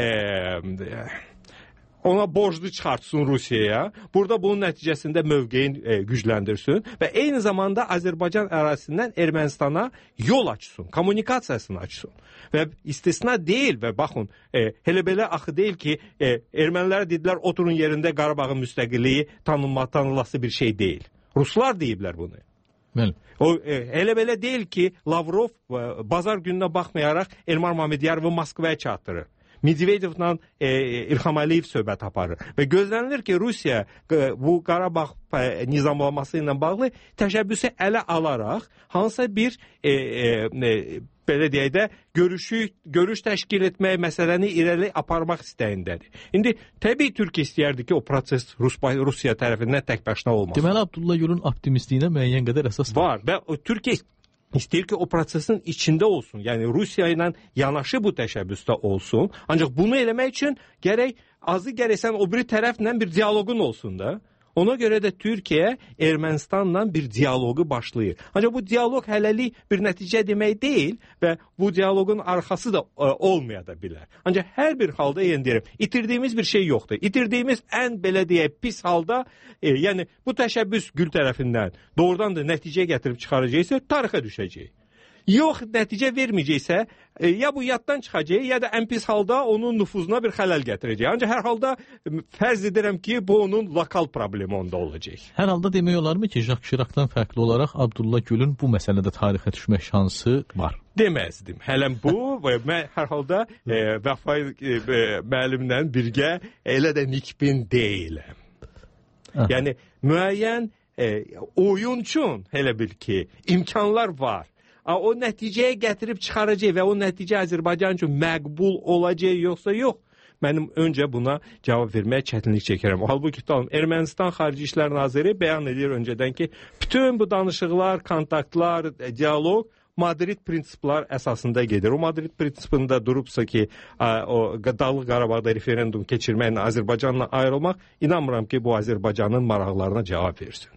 ona borclu çıxartsın Rusiyaya. Burada bunun nəticəsində mövqeyin e, gücləndirsin və eyni zamanda Azərbaycan ərazisindən Ermənistana yol açsın, kommunikasiyasını açsın. Və istisna deyil və baxın, e, elə belə axı deyil ki, e, ermənilər dedilər, oturun yerində Qarabağın müstəqilliyi tanınma, tanılası bir şey deyil. Ruslar deyiblər bunu. Bəli. O e, elə belə deyil ki, Lavrov e, bazar gününə baxmayaraq Elmar Mamedyarovu Moskvaya çatdırır. Medvedevlə e, İlham Əliyev söhbət aparır. Və gözlənilir ki, Rusiya e, bu Qarabağ e, nizamlaması ilə bağlı təşəbbüsü ələ alaraq hansısa bir e, e, belə deyək də görüşü, görüş təşkil etmək, məsələni irəli aparmaq istəyindədir. İndi təbii Türkiyə istəyərdi ki, o proses Rus, Rusiya tərəfindən tək başına olmasın. Deməli, Abdullah Gül'ün optimistliyinə müəyyən qədər əsas var. Və Türkiyə İstəyir ki, o prosesin içində olsun. Yəni, Rusiya ilə yanaşı bu təşəbbüsdə olsun. Ancaq bunu eləmək üçün gərək, azı gərək sən o biri tərəflə bir diyaloqun olsun da. Ona görə də Türkiyə Ermənistanla bir dialoqu başlayır. Ancaq bu dialoq hələlik bir nəticə demək deyil və bu dialoqun arxası da e, olmaya da bilər. Ancaq hər bir halda yenə deyirəm, itirdiyimiz bir şey yoxdur. İtirdiyimiz ən belə deyək pis halda, e, yəni bu təşəbbüs Gül tərəfindən doğrudan da nəticə gətirib çıxaracaqsa tarixə düşəcək. Yox, nəticə verməyəcəksə, e, ya bu yaddan çıxacaq, ya da ən pis halda onun nüfuzuna bir xələl gətirəcək. Ancaq hər halda e, fərz edirəm ki, bu onun lokal problemi onda olacaq. Hər halda demək olarmı ki, Jacques Chirac'dan fərqli olaraq Abdullah Gülün bu məsələdə tarixə düşmək şansı var? Deməzdim. Hələm bu və mən hər halda e, Vəfa e, müəllimlə birgə elə də nikbin deyiləm. Aha. Yəni, müəyyən e, oyun üçün elə bil ki, imkanlar var. O nəticəyə gətirib çıxaracaq və o nəticə Azərbaycan üçün məqbul olacaq yoxsa yox. Mənim öncə buna cavab verməyə çətinlik çəkirəm. Halbuki tamam, Ermənistan Xarici İşlər Naziri bəyan edir öncədən ki, bütün bu danışıqlar, kontaktlar, dialoq Madrid prinsiplar əsasında gedir. O Madrid prinsipində durubsa ki, o Dağlıq Qarabağda referendum keçirməklə Azərbaycanla ayrılmaq, inanmıram ki, bu Azərbaycanın maraqlarına cavab versin.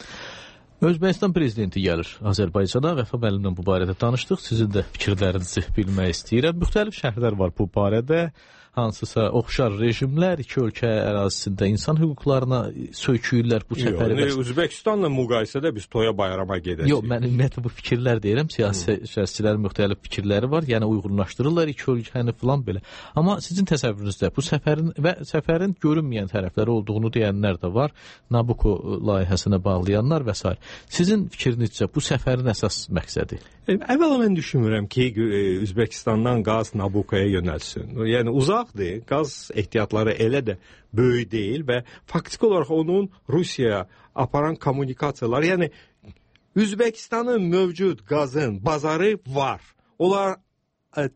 Özbəkistan prezidenti gəlir Azərbaycana. Vəfa müəllimlə bu barədə danışdıq. Sizin də fikirlərinizi bilmək istəyirəm. Müxtəlif şərhlər var bu barədə. Hansısa oxşar rejimlər iki ölkə ərazisində insan hüquqlarına söyküyürlər bu səfəri. Yox, Özbəkistanla müqayisədə biz toya bayrama gedəcəyik. Yox, mən ümumiyyətlə bu fikirlər deyirəm. Siyasi şəxsçilərin müxtəlif fikirləri var. Yəni uyğunlaşdırırlar iki ölkəni falan belə. Amma sizin təsəvvürünüzdə bu səfərin və səfərin görünməyən tərəfləri olduğunu deyənlər də var. Nabucco layihəsinə bağlayanlar və s. Sizin fikrinizcə bu səfərin əsas məqsədi? Əvvəla mən düşünmürəm ki, Özbəkistandan qaz Nabuccoya yönəlsin. Yəni uzaqdır, qaz ehtiyatları elə də böyük deyil və faktiki olaraq onun Rusiyaya aparan kommunikasiyalar, yəni Özbəkistanın mövcud qazın bazarı var. Onlar ə,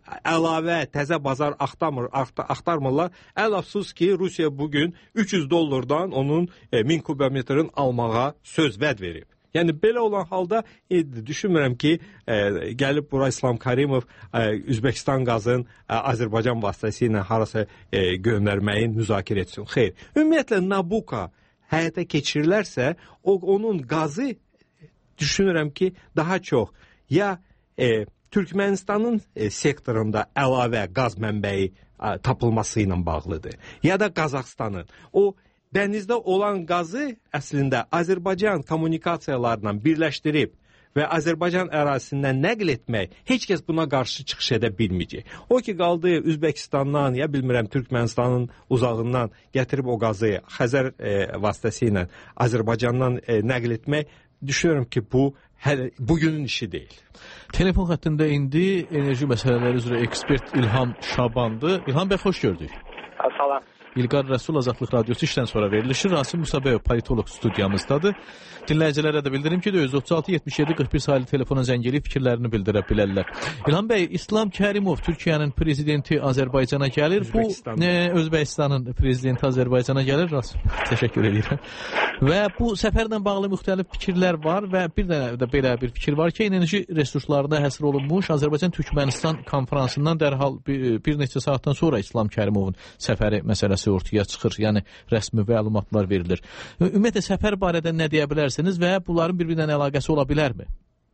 əlavə təzə bazar axtarmır, axtarmırlar. Əl afsus ki, Rusiya bugün üç yüz dollardan onun e, min kubometrin almağa söz vəd verib. Yəni belə olan halda e, düşünmürəm ki, e, gəlib bura İslam Karimov e, Özbəkistan qazın e, Azərbaycan vasitəsilə harasa e, göndərməyin müzakirə etsin. Xeyr. Ümumiyyətlə Nabucco həyata keçirilərsə, o onun qazı düşünürəm ki, daha çox ya e, Türkmenistanın e, sektorunda əlavə qaz mənbəyi e, tapılması ilə bağlıdır, ya da Qazaxstanın. O dənizdə olan qazı əslində Azərbaycan kommunikasiyalarla birləşdirib və Azərbaycan ərazisindən nəql etmək heç kəs buna qarşı çıxış edə bilməyəcək. O ki qaldı Özbəkistandan, ya bilmirəm Türkmenistanın uzağından gətirib o qazı Xəzər e, vasitəsilə Azərbaycandan e, nəql etmək, düşünürəm ki, bu hələ bugünün işi deyil. Telefon xəttində indi enerji məsələləri üzrə ekspert İlham Şabandır. İlham bəy, xoş gördük. Salam. İlqar Rəsul Azadlıq Radiosu işdən sonra verilişi. Rasim Musabəyev politoloq studiyamızdadır. Dinləyicilərə də bildirim ki, dörd yüz otuz altı yetmiş yeddi qırx bir sayılı telefona zəng edib fikirlərini bildirə bilərlər. İlham bəy, İslam Kərimov Türkiyənin prezidenti Azərbaycana gəlir. Bu e, Özbəkistanın prezidenti Azərbaycana gəlir. Rasim, təşəkkür edirəm. Və bu səfərlə bağlı müxtəlif fikirlər var və bir dənə də belə bir fikir var ki, enerji resurslarına həsr olunmuş Azərbaycan-Türkmənistan konferansından dərhal bir, bir neçə saatdan sonra İslam Kərimovun səfəri məsələsi ortaya çıxır, yəni rəsmi məlumatlar verilir. Ümumiyyətlə səfər barədə nə deyə bilərsiniz və bunların bir-birinə əlaqəsi ola bilərmi?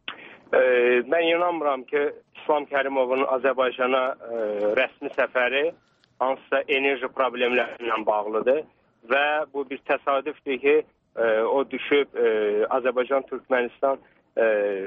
E, mən inanmıram ki, İslam Kərimovun Azərbaycana e, rəsmi səfəri hansısa enerji problemləri ilə bağlıdır və bu bir təsadüfdür ki, e, o düşüb e, Azərbaycan-Türkmənistan e,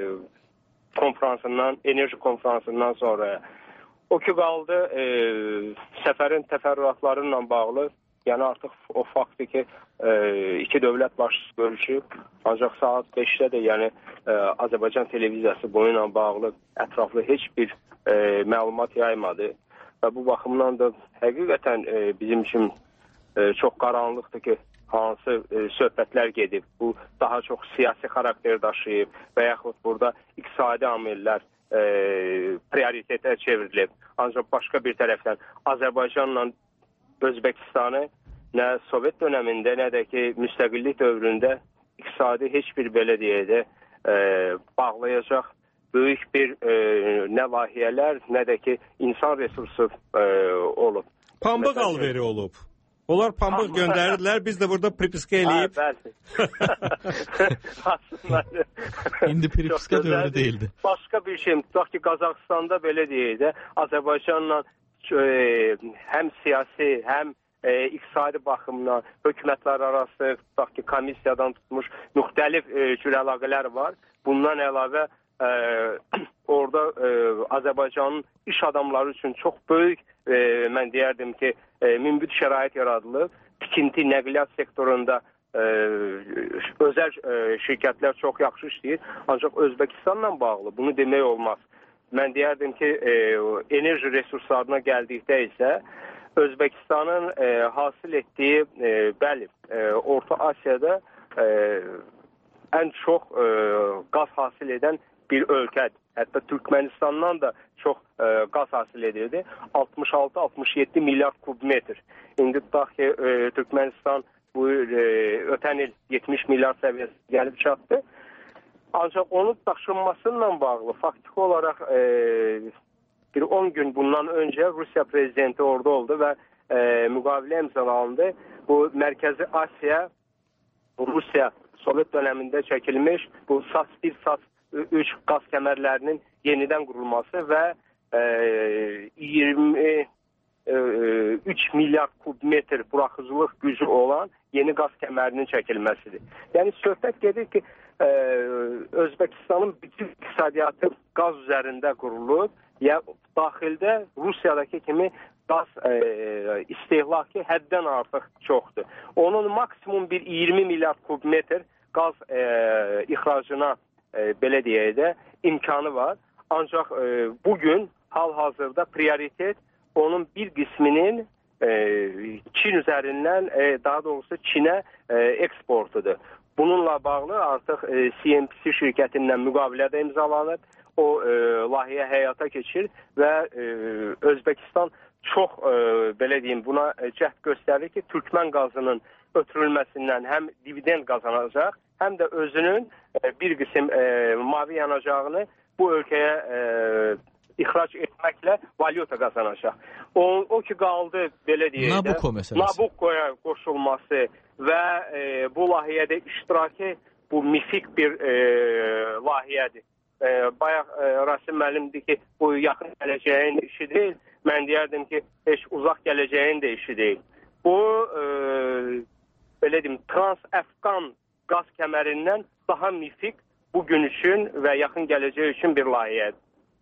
konferansından, enerji konferansından sonra o ki qaldı e, səfərin təfərrüatları ilə bağlı, yəni artıq o faktdır ki, e, iki dövlət başçısı görüşüb, ancaq saat beşdə də yəni e, Azərbaycan televiziyası bununla bağlı ətraflı heç bir e, məlumat yaymadı və bu baxımdan da həqiqətən e, bizim üçün e, çox qaranlıqdır ki, hansı e, söhbətlər gedib, bu daha çox siyasi xarakter daşıyıb və yaxud burada iqtisadi amillər E, prioritetə çevrilib. Ancaq başqa bir tərəfdən Azərbaycanla Özbəkistanı nə Sovet dönəmində, nə də ki müstəqillik dövründə iqtisadi heç bir belə deyək də e, bağlayacaq böyük bir e, nə layihələr, nə də ki insan resursu e, olub. Pambıq alveri olub. Onlar pambıq göndərirdilər, biz də burada pripiska eləyib. Hə, bəli. İndi pripiska dövrü deyildi. Başqa bir şey, tutaq ki, Qazaxıstanda belə deyək də, Azərbaycanla e, həm siyasi, həm e, iqtisadi baxımdan hökumətlər arası, tutaq ki, komissiyadan tutmuş müxtəlif e, cür əlaqələr var. Bundan əlavə e, orada e, Azərbaycanın iş adamları üçün çox böyük, e, mən deyərdim ki, e, münbit şərait yaradılıb. Tikinti, nəqliyyat sektorunda e, özəl e, şirkətlər çox yaxşı işləyir. Ancaq Özbəkistanla bağlı bunu demək olmaz. Mən deyərdim ki, e, enerji resurslarına gəldikdə isə Özbəkistanın e, hasil etdiyi, e, bəli, e, Orta Asiyada e, ən çox e, qaz hasil edən bir ölkədir. Hətta Türkmenistandan da çox e, qaz hasil edirdi. altmış altı altmış yeddi milyard kubmetr. İndi tutaq ki, e, Türkmenistan bu e, ötən il yetmiş milyard səviyyəsi gəlib çatdı. Ancaq onun daşınmasıyla bağlı faktiki olaraq e, bir on gün bundan öncə Rusiya prezidenti orada oldu və e, müqavilə imzalandı. Bu Mərkəzi Asiya, Rusiya Sovet dövründə çəkilmiş bu S A S bir, S A S üç qaz kəmərlərinin yenidən qurulması və e, iyirmi üç milyard kubmetr buraxıcılıq gücü olan yeni qaz kəmərinin çəkilməsidir. Yəni söhbət gedir ki, e, Özbəkistanın bütün iqtisadiyyatı qaz üzərində qurulub. Ya daxildə Rusiyadakı kimi qaz e, istehlakı həddən artıq çoxdur. Onun maksimum bir iyirmi milyard kubmetr qaz e, ixracına e, belə deyək də imkanı var. Ancaq e, bugün hal-hazırda prioritet onun bir qisminin e, Çin üzərindən, e, daha doğrusu Çinə e, eksportudur. Bununla bağlı artıq e, C M P C şirkətindən müqavilədə imzalanıb. O e, layihə həyata keçir və e, Özbəkistan çox e, belə deyim buna cəhd göstərir ki, Türkmen qazının ötürülməsindən həm dividend qazanacaq, həm də özünün e, bir qism e, mavi yanacağını bu ölkəyə e, ixrac etməklə valyuta qazanacaq. O, o ki qaldı belə deyək də, Nabucco məsələsi. Nabucco'ya qoşulması və e, bu layihədə iştirakı bu mifik bir e, layihədir. E, bayaq e, Rasim müəllimdir ki, bu yaxın gələcəyin işi deyil. Mən deyərdim ki, heç uzaq gələcəyin də işi deyil. Bu, e, belə deyim, Trans-Əfqan qaz kəmərindən daha mifik bugün üçün və yaxın gələcək üçün bir layihədir.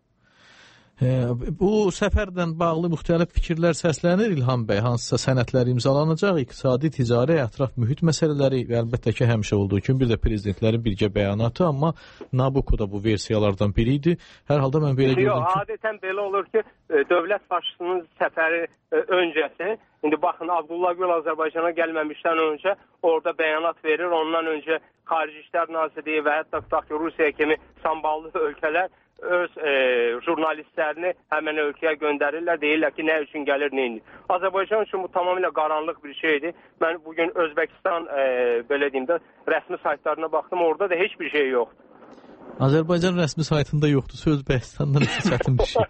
Bu səfərlə bağlı müxtəlif fikirlər səslənir İlham bəy. Hansısa sənədlər imzalanacaq, iqtisadi, ticari, ətraf mühit məsələləri və əlbəttə ki, həmişə olduğu kimi bir də prezidentlərin birgə bəyanatı, amma Nabucco da bu versiyalardan biri idi. Hər halda mən belə gördüm ki... Adətən belə olur ki, dövlət başçısının səfəri öncəsi, indi baxın, Abdullah Gül Azərbaycana gəlməmişdən öncə orada bəyanat verir, ondan öncə Xarici İşlər Nazirliyi və hətta tutaq ki, Rusiya kimi samballı ölkələr öz e, jurnalistlərini həmən ölkəyə göndərirlər, deyirlər ki, nə üçün gəlir, nə indi. Azərbaycan üçün bu tamamilə qaranlıq bir şeydir. Mən bugün Özbəkistan, e, belə deyim də, rəsmi saytlarına baxdım, orada da heç bir şey yoxdur. Azərbaycan rəsmi saytında yoxdur, Özbəkistandan heç çətin bir şey.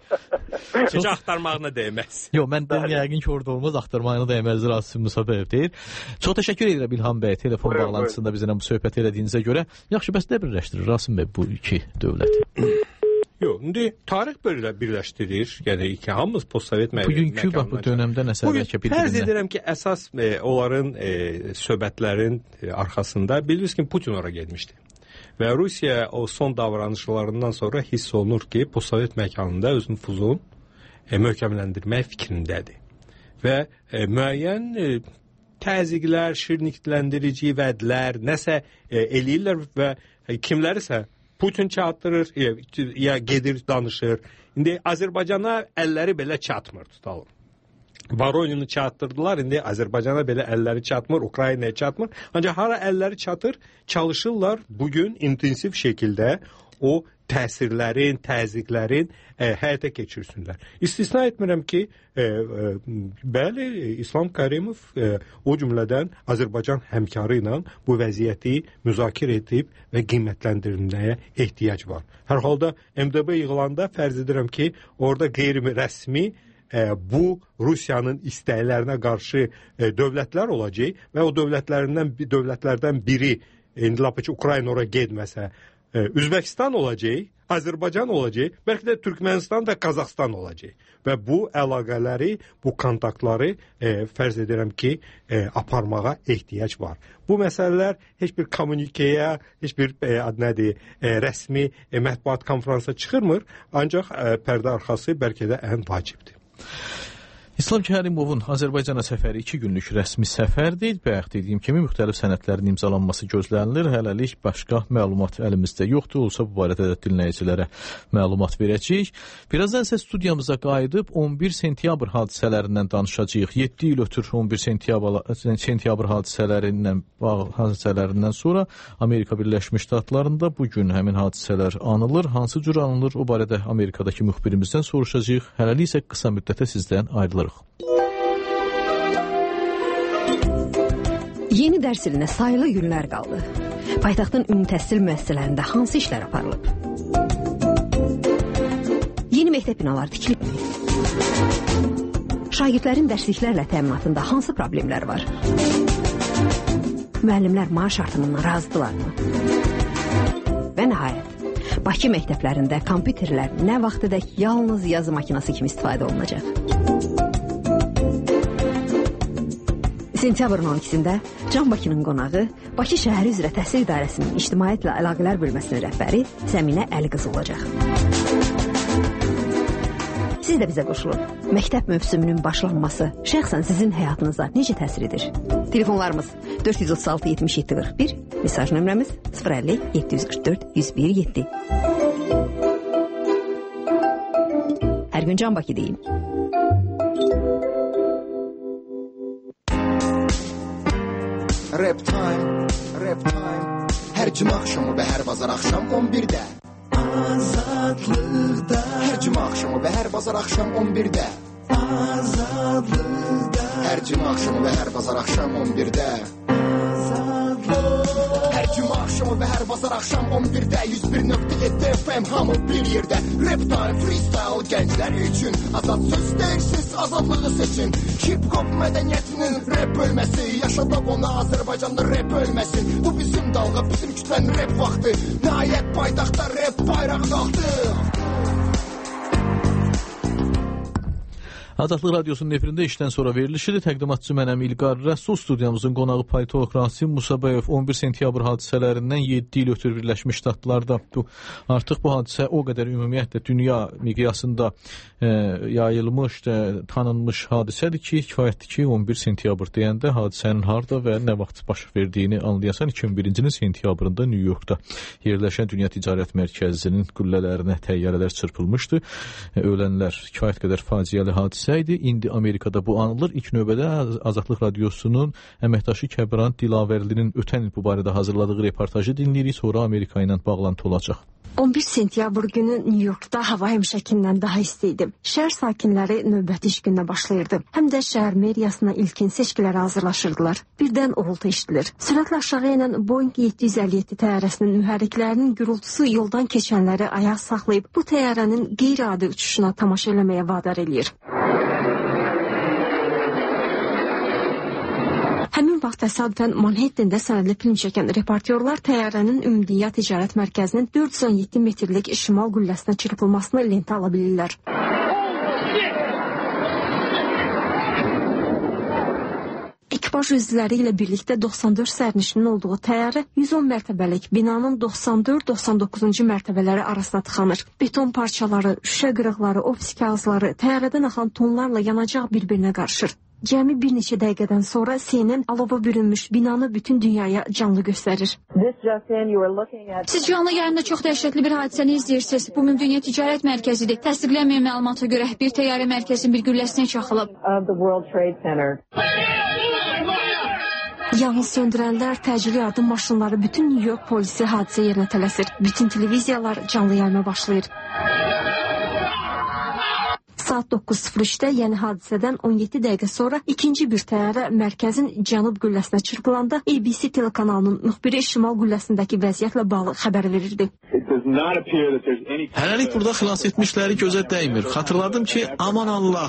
Heç axtarmağına dəyməz. Yox, mən deyim, yəqin ki, orada olmaz, axtarmağına dəyməz, Rasim Musabəyev deyir. Çox təşəkkür edirəm İlham bəy, telefon buyur, bağlantısında buyur. Bizlə bu söhbət elədiyinizə görə. Yaxşı, bəs nə birləşdirir Rasim bəy bu iki dövləti? Yox, indi tarix belə birləşdirir. Yəni iki hamımız postsovet məkanında. Bugünkü bax bu dövrdə nəsə bəlkə bir-birinə. Fərz edirəm ki, əsas e, onların e, söhbətlərin e, arxasında bilirsiniz ki, Putin ora getmişdi. Və Rusiya o son davranışlarından sonra hiss olunur ki, postsovet məkanında öz nüfuzunu e, möhkəmləndirmək fikrindədir. Və e, müəyyən e, təzyiqlər, şirnikləndirici vədlər, nəsə e, eləyirlər və e, kimlərisə Putin çatdırır, ya, ya gedir, danışır. İndi Azərbaycana əlləri belə çatmır, tutalım. Voronini çatdırdılar, indi Azərbaycana belə əlləri çatmır, Ukraynaya çatmır. Ancaq hara əlləri çatır, çalışırlar bugün intensiv şəkildə o təsirlərin, təzyiqlərin e, həyata keçirsinlər. İstisna etmirəm ki, e, e, bəli, İslam Kərimov e, o cümlədən Azərbaycan həmkarı ilə bu vəziyyəti müzakirə edib və qiymətləndirilməyə ehtiyac var. Hər halda M D B yığılanda fərz edirəm ki, orada qeyri-rəsmi e, bu Rusiyanın istəklərinə qarşı e, dövlətlər olacaq və o dövlətlərindən dövlətlərdən biri indi lap ki Ukrayna ora getməsə, e, Üzbəkistan olacaq, Azərbaycan olacaq, bəlkə də Türkmənistan və Qazaxstan olacaq. Və bu əlaqələri, bu kontaktları e, fərz edirəm ki, e, aparmağa ehtiyac var. Bu məsələlər heç bir kommunikəyə, heç bir e, ad nədir, e, rəsmi e, mətbuat konfransa çıxırmır, ancaq e, pərdə arxası bəlkə də ən vacibdir. İslam Kərimovun Azərbaycana səfəri iki günlük rəsmi səfərdir. Bayaq dediyim kimi müxtəlif sənədlərin imzalanması gözlənilir. Hələlik başqa məlumat əlimizdə yoxdur. Olsa bu barədə də dinləyicilərə məlumat verəcəyik. Birazdan isə studiyamıza qayıdıb on bir sentyabr hadisələrindən danışacağıq. yeddi il ötür on bir sentyabr, sentyabr hadisələrindən, hadisələrindən sonra Amerika Birləşmiş Ştatlarında bugün həmin hadisələr anılır. Hansı cür anılır? O barədə Amerikadakı müxbirimizdən soruşacağıq. Hələlik isə qısa müddətə sizdən ayrılırıq. Yeni dərs ilinə sayılı günlər qaldı. Paytaxtın ümumi təhsil müəssisələrində hansı işlər aparılıb? Yeni məktəb binaları tikilib mi? Şagirdlərin dərsliklərlə təminatında hansı problemlər var? Müəllimlər maaş artımından razıdırlarmı? Və nəhayət, Bakı məktəblərində kompüterlər nə vaxtadək yalnız yazı makinası kimi istifadə olunacaq? Sentyabrın on ikisində Can Bakının qonağı Bakı şəhəri üzrə təhsil idarəsinin ictimaiyyətlə əlaqələr bölməsinin rəhbəri Zəminə Əliqız olacaq. Siz də bizə qoşulun. Məktəb mövsümünün başlanması şəxsən sizin həyatınıza necə təsir edir? Telefonlarımız dörd yüz otuz altı yetmiş yeddi qırx bir, mesaj nömrəmiz sıfır əlli yeddi yüz qırx dörd yüz bir yeddi. Hər gün Can Bakı deyim. Rap time, rap time. Hər cümə axşamı və hər bazar axşam on birdə. Azadlıqda. Hər cümə axşamı və hər bazar axşam on birdə. Azadlıqda. Hər cümə axşamı və hər bazar axşam on birdə. Hər cümə axşamı və hər bazar axşam on birdə yüz bir nöqtə yeddi F M hamı bir yerdə. Rap time, freestyle gənclər üçün. Azad söz deyirsiz, azadlığı seçin. Hip-hop mədəniyyətinin rap bölməsi. Yaşadaq ona Azərbaycanda rap ölməsin. Bu bizim dalğa, bizim kütlənin rap vaxtı. Nəhayət paytaxtda rap bayrağı qalxdı. Azadlıq Radiosunun efirində işdən sonra verilişidir. Təqdimatçı mənəm İlqar Rəsul, studiyamızın qonağı politolog Rasim Musabayev. on bir sentyabr hadisələrindən yeddi il ötür Birləşmiş Ştatlarda. Bu, artıq bu hadisə o qədər ümumiyyətlə dünya miqyasında e, yayılmış, e, tanınmış hadisədir ki, kifayətdir ki, on bir sentyabr deyəndə hadisənin harda və nə vaxt baş verdiyini anlayasan. iki min birinci ilin sentyabrında New Yorkda yerləşən Dünya Ticarət Mərkəzinin qüllələrinə təyyarələr çırpılmışdı. E, ölənlər kifayət qədər faciəli hadisə idi. İndi Amerikada bu anılır. İlk növbədə Azadlıq Radiosunun əməkdaşı Kəbran Dilavərlinin ötən il bu barədə hazırladığı reportajı dinləyirik. Sonra Amerika ilə bağlantı olacaq. on bir sentyabr günü New Yorkda hava həmişəkindən daha isti idi. Şəhər sakinləri növbəti iş gününə başlayırdı. Həm də şəhər meriyasına ilkin seçkilərə hazırlaşırdılar. Birdən uğultu eşidilir. Sürətlə aşağı enən Boeing yeddi yüz əlli yeddi təyyarəsinin mühərriklərinin gürültüsü yoldan keçənləri ayaq saxlayıb bu təyyarənin qeyri-adi uçuşuna tamaşa eləməyə vadar eləyir. Həmin vaxt təsadüfən Manhattan'da sənədli film çəkən reportyorlar təyyarənin Ümumdünya Ticarət Mərkəzinin dörd yüz on yeddi metrlik şimal qülləsinə çırpılmasını lentə ala bilirlər. Ekipaj üzvləri ilə birlikdə doxsan dörd sərnişinin olduğu təyyarə yüz on mərtəbəlik binanın doxsan dörd doxsan doqquzuncu mərtəbələri arasına tıxanır. Beton parçaları, şüşə qırıqları, optik kağızları təyyarədən axan tonlarla yanacaq bir-birinə qarışır. Cəmi bir neçə dəqiqədən sonra C N N alova bürünmüş binanı bütün dünyaya canlı göstərir. Siz canlı yayında çox dəhşətli bir hadisəni izləyirsiniz. Bu Ümumdünya Ticarət Mərkəzidir. Təsdiqlənməyən məlumata görə bir təyyarə mərkəzin bir gülləsinə çaxılıb. Yanğın söndürənlər, təcili yardım maşınları, bütün New York polisi hadisə yerinə tələsir. Bütün televiziyalar canlı yayma başlayır. Saat doqquz sıfır üçdə, yəni hadisədən on yeddi dəqiqə sonra ikinci bir təyyarə mərkəzin cənub qülləsinə çırpılanda A B C telekanalının müxbiri şimal qülləsindəki vəziyyətlə bağlı xəbər verirdi. Hələlik burada xilas etmişləri gözə dəymir. Xatırladım ki, aman Allah.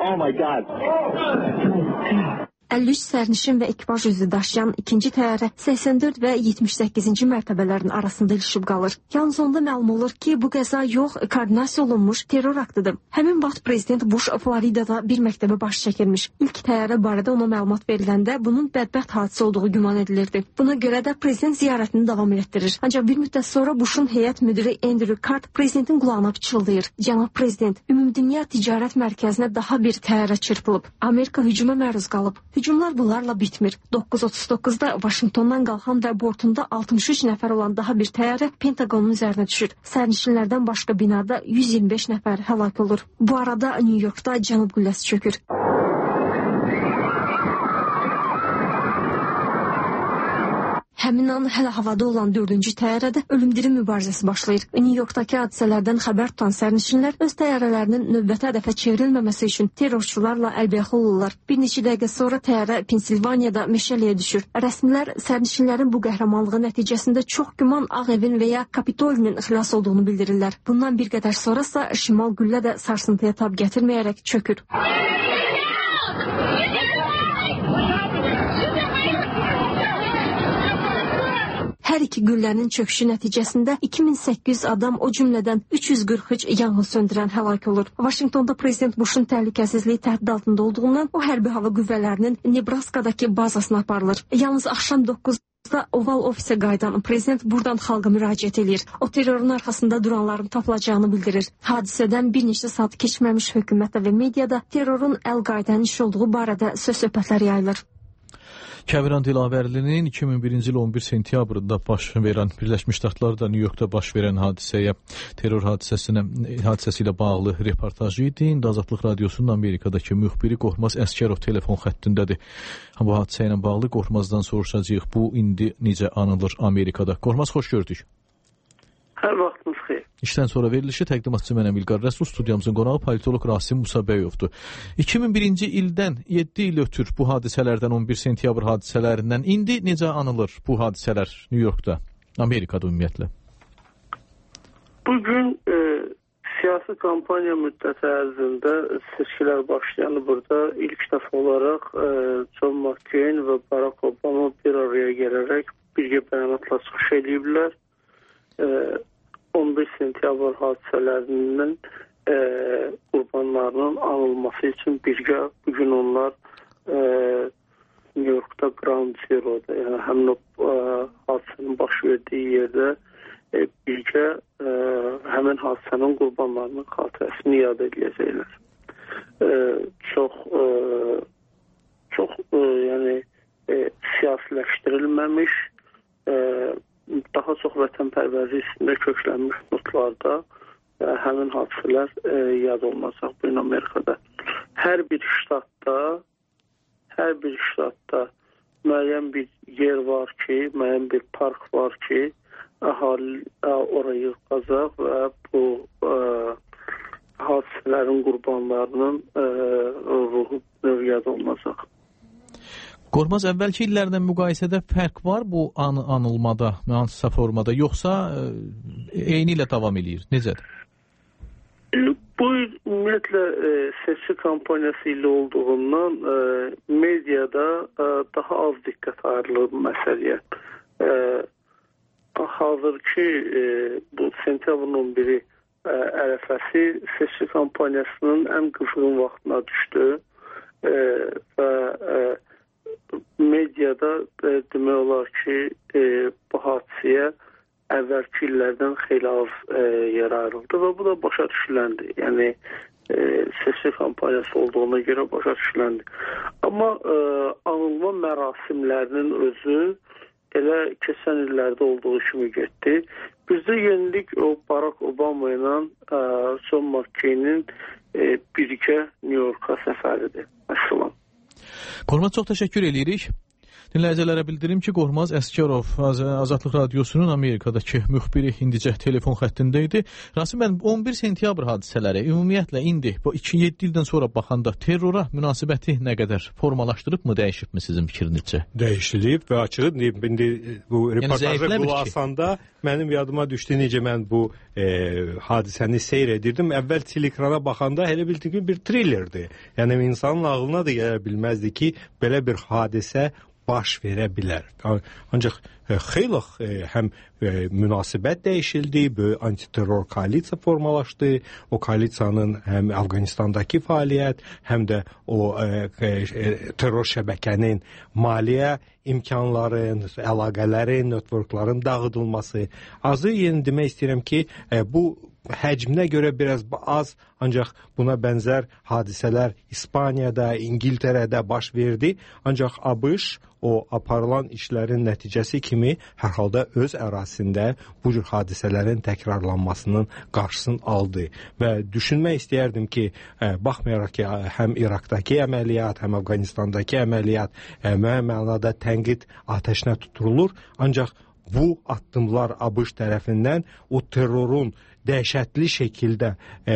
əlli üç sərnişin və ekipaj üzvü daşıyan ikinci təyyarə səksən dörd və yetmiş səkkizinci mərtəbələrin arasında ilişib qalır. Yalnız onda məlum olur ki, bu qəza yox, koordinasiya olunmuş terror aktıdır. Həmin vaxt prezident Bush Floridada bir məktəbə baş çəkirmiş. İlk təyyarə barədə ona məlumat veriləndə bunun bədbəxt hadisə olduğu güman edilirdi. Buna görə də prezident ziyarətini davam etdirir. Ancaq bir müddət sonra Bush'un heyət müdiri Andrew Cart prezidentin qulağına pıçıldayır. Cənab prezident, ümumdünya ticarət mərkəzinə daha bir təyyarə çırpılıb. Amerika hücuma məruz qalıb. Hücumlar bunlarla bitmir. doqquz otuz doqquzda Vaşinqtondan qalxan və bortunda altmış üç nəfər olan daha bir təyyarə Pentagonun üzərinə düşür. Sərnişinlərdən başqa binada yüz iyirmi beş nəfər həlak olur. Bu arada New Yorkda cənub qülləsi çökür. Həmin an hələ havada olan dördüncü təyyarədə ölüm-dirim mübarizəsi başlayır. New Yorkdakı hadisələrdən xəbər tutan sərnişinlər öz təyyarələrinin növbəti hədəfə çevrilməməsi üçün terrorçularla əlbəyaxlı olurlar. Bir neçə dəqiqə sonra təyyarə Pensilvaniyada meşəliyə düşür. Rəsmilər sərnişinlərin bu qəhrəmanlığı nəticəsində çox güman Ağ Evin və ya Kapitolinin xilas olduğunu bildirirlər. Bundan bir qədər sonrasa şimal güllə də sarsıntıya tab gətirməyərək çökür. Hər iki güllənin çöküşü nəticəsində iki min səkkiz yüz adam, o cümlədən üç yüz qırx üç yanğın söndürən həlak olur. Vaşinqtonda prezident Bush'un təhlükəsizliyi təhdid altında olduğundan o hərbi hava qüvvələrinin Nebraskadakı bazasına aparılır. Yalnız axşam doqquzda Oval ofisə qayıdan prezident buradan xalqa müraciət edir. O terrorun arxasında duranların tapılacağını bildirir. Hadisədən bir neçə saat keçməmiş hökumətdə və mediada terrorun Əl-Qaidanın iş olduğu barədə söz-söhbətlər yayılır. Kəbran Dilavərlinin iki min birinci il on bir sentyabrında baş verən, Birləşmiş Ştatlarda New Yorkda baş verən hadisəyə, terror hadisəsinə, hadisəsi ilə bağlı reportajı idi. İndi Azadlıq Radiosunun Amerikadakı müxbiri Qorxmaz Əskərov telefon xəttindədir. Bu hadisə ilə bağlı Qorxmazdan soruşacağıq. Bu indi necə anılır Amerikada? Qorxmaz, xoş gördük. Hər vaxtınız xeyir. İşdən sonra verilişi təqdimatçı mənəm İlqar Rəsul, studiyamızın qonağı politolog Rasim Musabəyovdur. iki min birinci ildən yeddi il ötür bu hadisələrdən, on bir sentyabr hadisələrindən. İndi necə anılır bu hadisələr New Yorkda, Amerikada ümumiyyətlə? Bugün e, siyasi kampanya müddəti ərzində seçkilər başlayan burada ilk dəfə olaraq e, John McCain və Barack Obama bir araya gələrək birgə bəyanatla çıxış ediblər. E, on beş sentyabr hadisələrinin e, qurbanlarının anılması üçün birgə bugün onlar e, New Yorkda Ground Zero'da, yəni həmin o e, hadisənin baş verdiyi yerdə e, birgə e, həmin hadisənin qurbanlarının xatirəsini yad ediləcəklər. E, çox e, çox e, yəni e, siyasiləşdirilməmiş, e, daha çox vətənpərvərlik üstündə köklənmiş notlarda e, həmin hadisələr e, yad olunacaq bu gün Amerikada. Hər bir ştatda hər bir ştatda müəyyən bir yer var ki, müəyyən bir park var ki, əhali orayı yığacaq və bu e, hadisələrin qurbanlarının e, ruhu yad olunacaq. Qorxmaz, əvvəlki illərlə müqayisədə fərq var bu an anılmada, hansısa formada, yoxsa e, eyni ilə davam edir? Necədir? E, bu ümumiyyətlə e, seçki kampaniyası ilə olduğundan e, mediada e, daha az diqqət ayrılır bu məsələyə. E, hazırki e, bu sentyabrın on biri e, ərəfəsi seçki kampaniyasının ən qızğın vaxtına düşdü e, və e, mediada e, demək olar ki, e, bu hadisəyə əvvəlki illərdən xeyli az e, yer ayrıldı və bu da başa düşüləndi. Yəni e, seçki kampaniyası olduğuna görə başa düşüləndi. Amma e, anılma mərasimlərinin özü elə keçən illərdə olduğu kimi getdi. Bizdə yenilik o Barack Obama ilə e, John McCain'in e, birgə New York'a səfəridir. Məsələn. Qorxmaz, çox təşəkkür edirik. Dinləyicilərə bildirim ki, Qorxmaz Əsgərov Azadlıq Radiosunun Amerikadakı müxbiri indicə telefon xəttində idi. Rasim müəllim, on bir sentyabr hadisələri ümumiyyətlə indi bu iki yeddi ildən sonra baxanda terrora münasibəti nə qədər formalaşdırıbmı, dəyişibmi sizin fikrinizcə? Dəyişilib və açığı indi bu reportajı qulasanda mənim yadıma düşdü necə mən bu e, hadisəni seyr edirdim. Əvvəl telekrana baxanda elə bildim ki bir thrillerdir. Yəni insanın ağlına da gələ bilməzdi ki belə bir hadisə baş verə bilər. Ancaq e, xeyli e, həm e, münasibət dəyişildi, böyük antiterror koalisiya formalaşdı. O koalisiyanın həm Afqanistandakı fəaliyyət, həm də o e, e, terror şəbəkənin maliyyə imkanların, əlaqələrin, networkların dağıdılması. Azı yeni demək istəyirəm ki, e, bu həcminə görə biraz az, ancaq buna bənzər hadisələr İspaniyada, İngiltərədə baş verdi. Ancaq ABŞ o aparılan işlərin nəticəsi kimi hər halda öz ərazisində bu cür hadisələrin təkrarlanmasının qarşısını aldı. Və düşünmək istəyərdim ki, baxmayaraq ki, həm İraqdakı əməliyyat, həm Afqanistandakı əməliyyat müəyyən mənada tənqid atəşinə tutulur. Ancaq bu addımlar ABŞ tərəfindən o terrorun dəhşətli şəkildə e,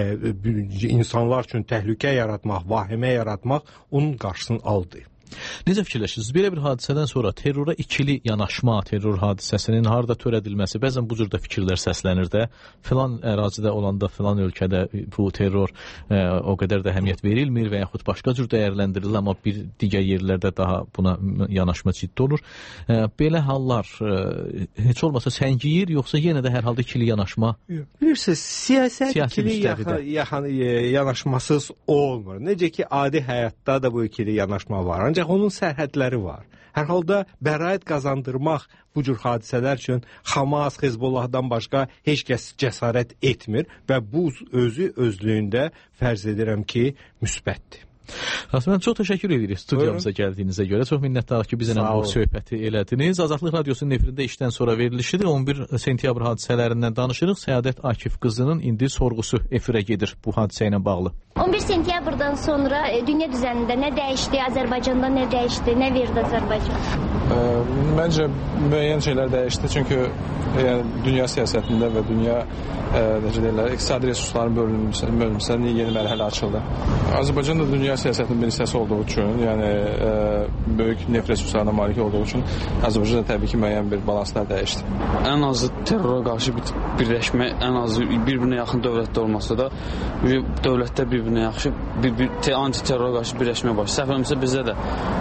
insanlar üçün təhlükə yaratmaq, vahimə yaratmaq onun qarşısını aldı. Necə fikirləşirsiniz? Belə bir hadisədən sonra terrora ikili yanaşma, terror hadisəsinin harda törədilməsi, bəzən bu cürdə fikirlər səslənir də, filan ərazidə olanda, filan ölkədə bu terror e, o qədər də əhəmiyyət verilmir və yaxud başqa cür dəyərləndirilir, amma bir digər yerlərdə daha buna yanaşma ciddi olur. E, belə hallar e, heç olmasa səngiyir, yoxsa yenə də hər halda ikili yanaşma? Bilirsiniz, siyasət ikili yaxa, yaxa, yanaşmasız olmur. Necə ki, adi həyatda da bu ikili yanaşma var. Ancaq onun sərhədləri var. Hər halda bəraət qazandırmaq bu cür hadisələr üçün Hamas, Hezbollahdan başqa heç kəs cəsarət etmir və bu özü özlüyündə fərz edirəm ki, müsbətdir. Rasim, çox təşəkkür edirik studiyamıza gəldiyinizə görə. Çox minnətdarıq ki, bizimlə bu söhbəti elədiniz. Azadlıq Radiosunun efirində işdən sonra verilişidir. on bir sentyabr hadisələrindən danışırıq. Səadət Akif qızının indi sorğusu efirə gedir bu hadisə ilə bağlı. on bir sentyabrdan sonra dünya düzənində nə dəyişdi, Azərbaycanda nə dəyişdi, nə verdi Azərbaycan? E, məncə müəyyən şeylər dəyişdi. Çünki yəni, dünya siyasətində və dünya e, necə deyirlər, iqtisadi resursların bölünməsində yeni mərhələ açıldı. Azərbaycan da dünya siyasətinin bir hissəsi olduğu üçün, yəni e, böyük neft resurslarına malik olduğu üçün Azərbaycan da təbii ki, müəyyən bir balanslar dəyişdi. Ən azı terrora qarşı bir birləşmə, ən azı bir-birinə yaxın dövlətdə olmasa da dövlətdə bir-birinə yaxşı bir, bir anti-terrora qarşı birləşmə baş. Səhv eləmirəmsə bizdə də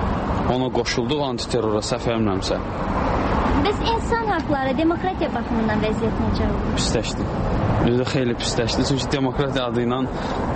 ona qoşulduq anti-terrora, səhv eləmirəmsə. Bəs insan haqları, demokratiya baxımından vəziyyət necə olur? Pisləşdi. Bizdə xeyli pisləşdi. Çünki demokratiya adı ilə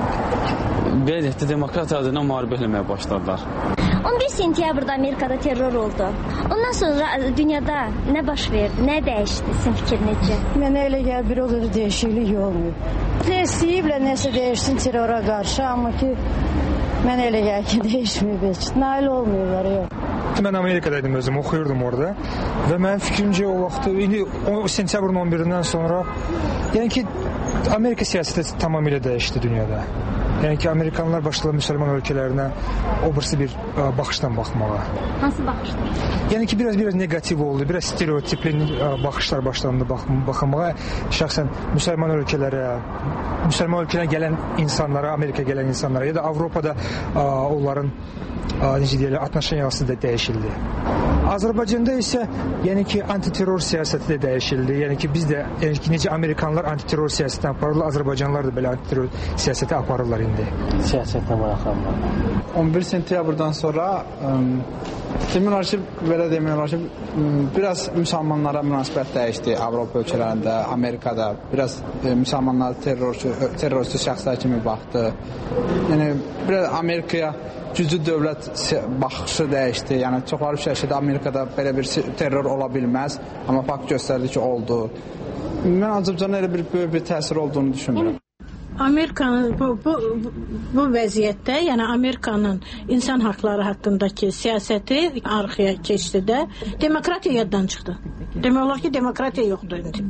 belə də demokratiya adı ilə müharibə eləməyə başladılar. on bir sentyabrda Amerikada terror oldu. Ondan sonra dünyada nə baş verdi, nə dəyişdi sizin fikrinizcə? Mənə elə gəlir bir o qədər dəyişiklik olmuyor. İstəyiblər nəsə dəyişsin terrora qarşı, amma ki mənə elə gəlir ki dəyişməyib heç. Nail olmuyorlar, yox. Mən Amerikadaydım özüm, oxuyurdum orada və mənim fikrimcə o vaxt, indi o sentyabrın on birindən sonra, yəni ki Amerika siyasəti tamamilə dəyişdi dünyada. Yəni ki, Amerikanlar başladı müsəlman ölkələrinə obrisi bir ə, baxışdan baxmağa. Hansı baxışdan? Yəni ki, biraz biraz negativ oldu, biraz stereotipli ə, baxışlar başlandı bax baxmağa. Şəxsən müsəlman ölkələrə, müsəlman ölkələrə gələn insanlara, Amerikaya gələn insanlara ya da Avropada ə, onların ə, necə deyirlər, atmosferası da dəyişildi. Azərbaycanda isə yəni ki, antiterror siyasəti də dəyişildi. Yəni ki, biz də yəni ki, necə Amerikanlar antiterror siyasətini aparırlar, Azərbaycanlılar da belə antiterror siyasəti aparırlar indi. Siyasətlə maraqlanmır. on bir sentyabrdan sonra ə, demək olar ki, belə demək olar ki, biraz müsəlmanlara münasibət dəyişdi Avropa ölkələrində, Amerikada. Biraz ə, müsəlmanlar terrorçu, terrorist şəxslər kimi baxdı. Yəni, biraz Amerikaya güclü dövlət baxışı dəyişdi. Yəni, çoxları şəkildə Amerikada belə bir terror ola bilməz, amma fakt göstərdi ki, oldu. Mən Azərbaycanda elə bir böyük bir təsir olduğunu düşünmürəm. Amerikanın bu, bu, bu vəziyyətdə, yəni Amerikanın insan haqları haqqındakı siyasəti arxaya keçdi də, demokratiya yaddan çıxdı. Demək olar ki, demokratiya yoxdur indi.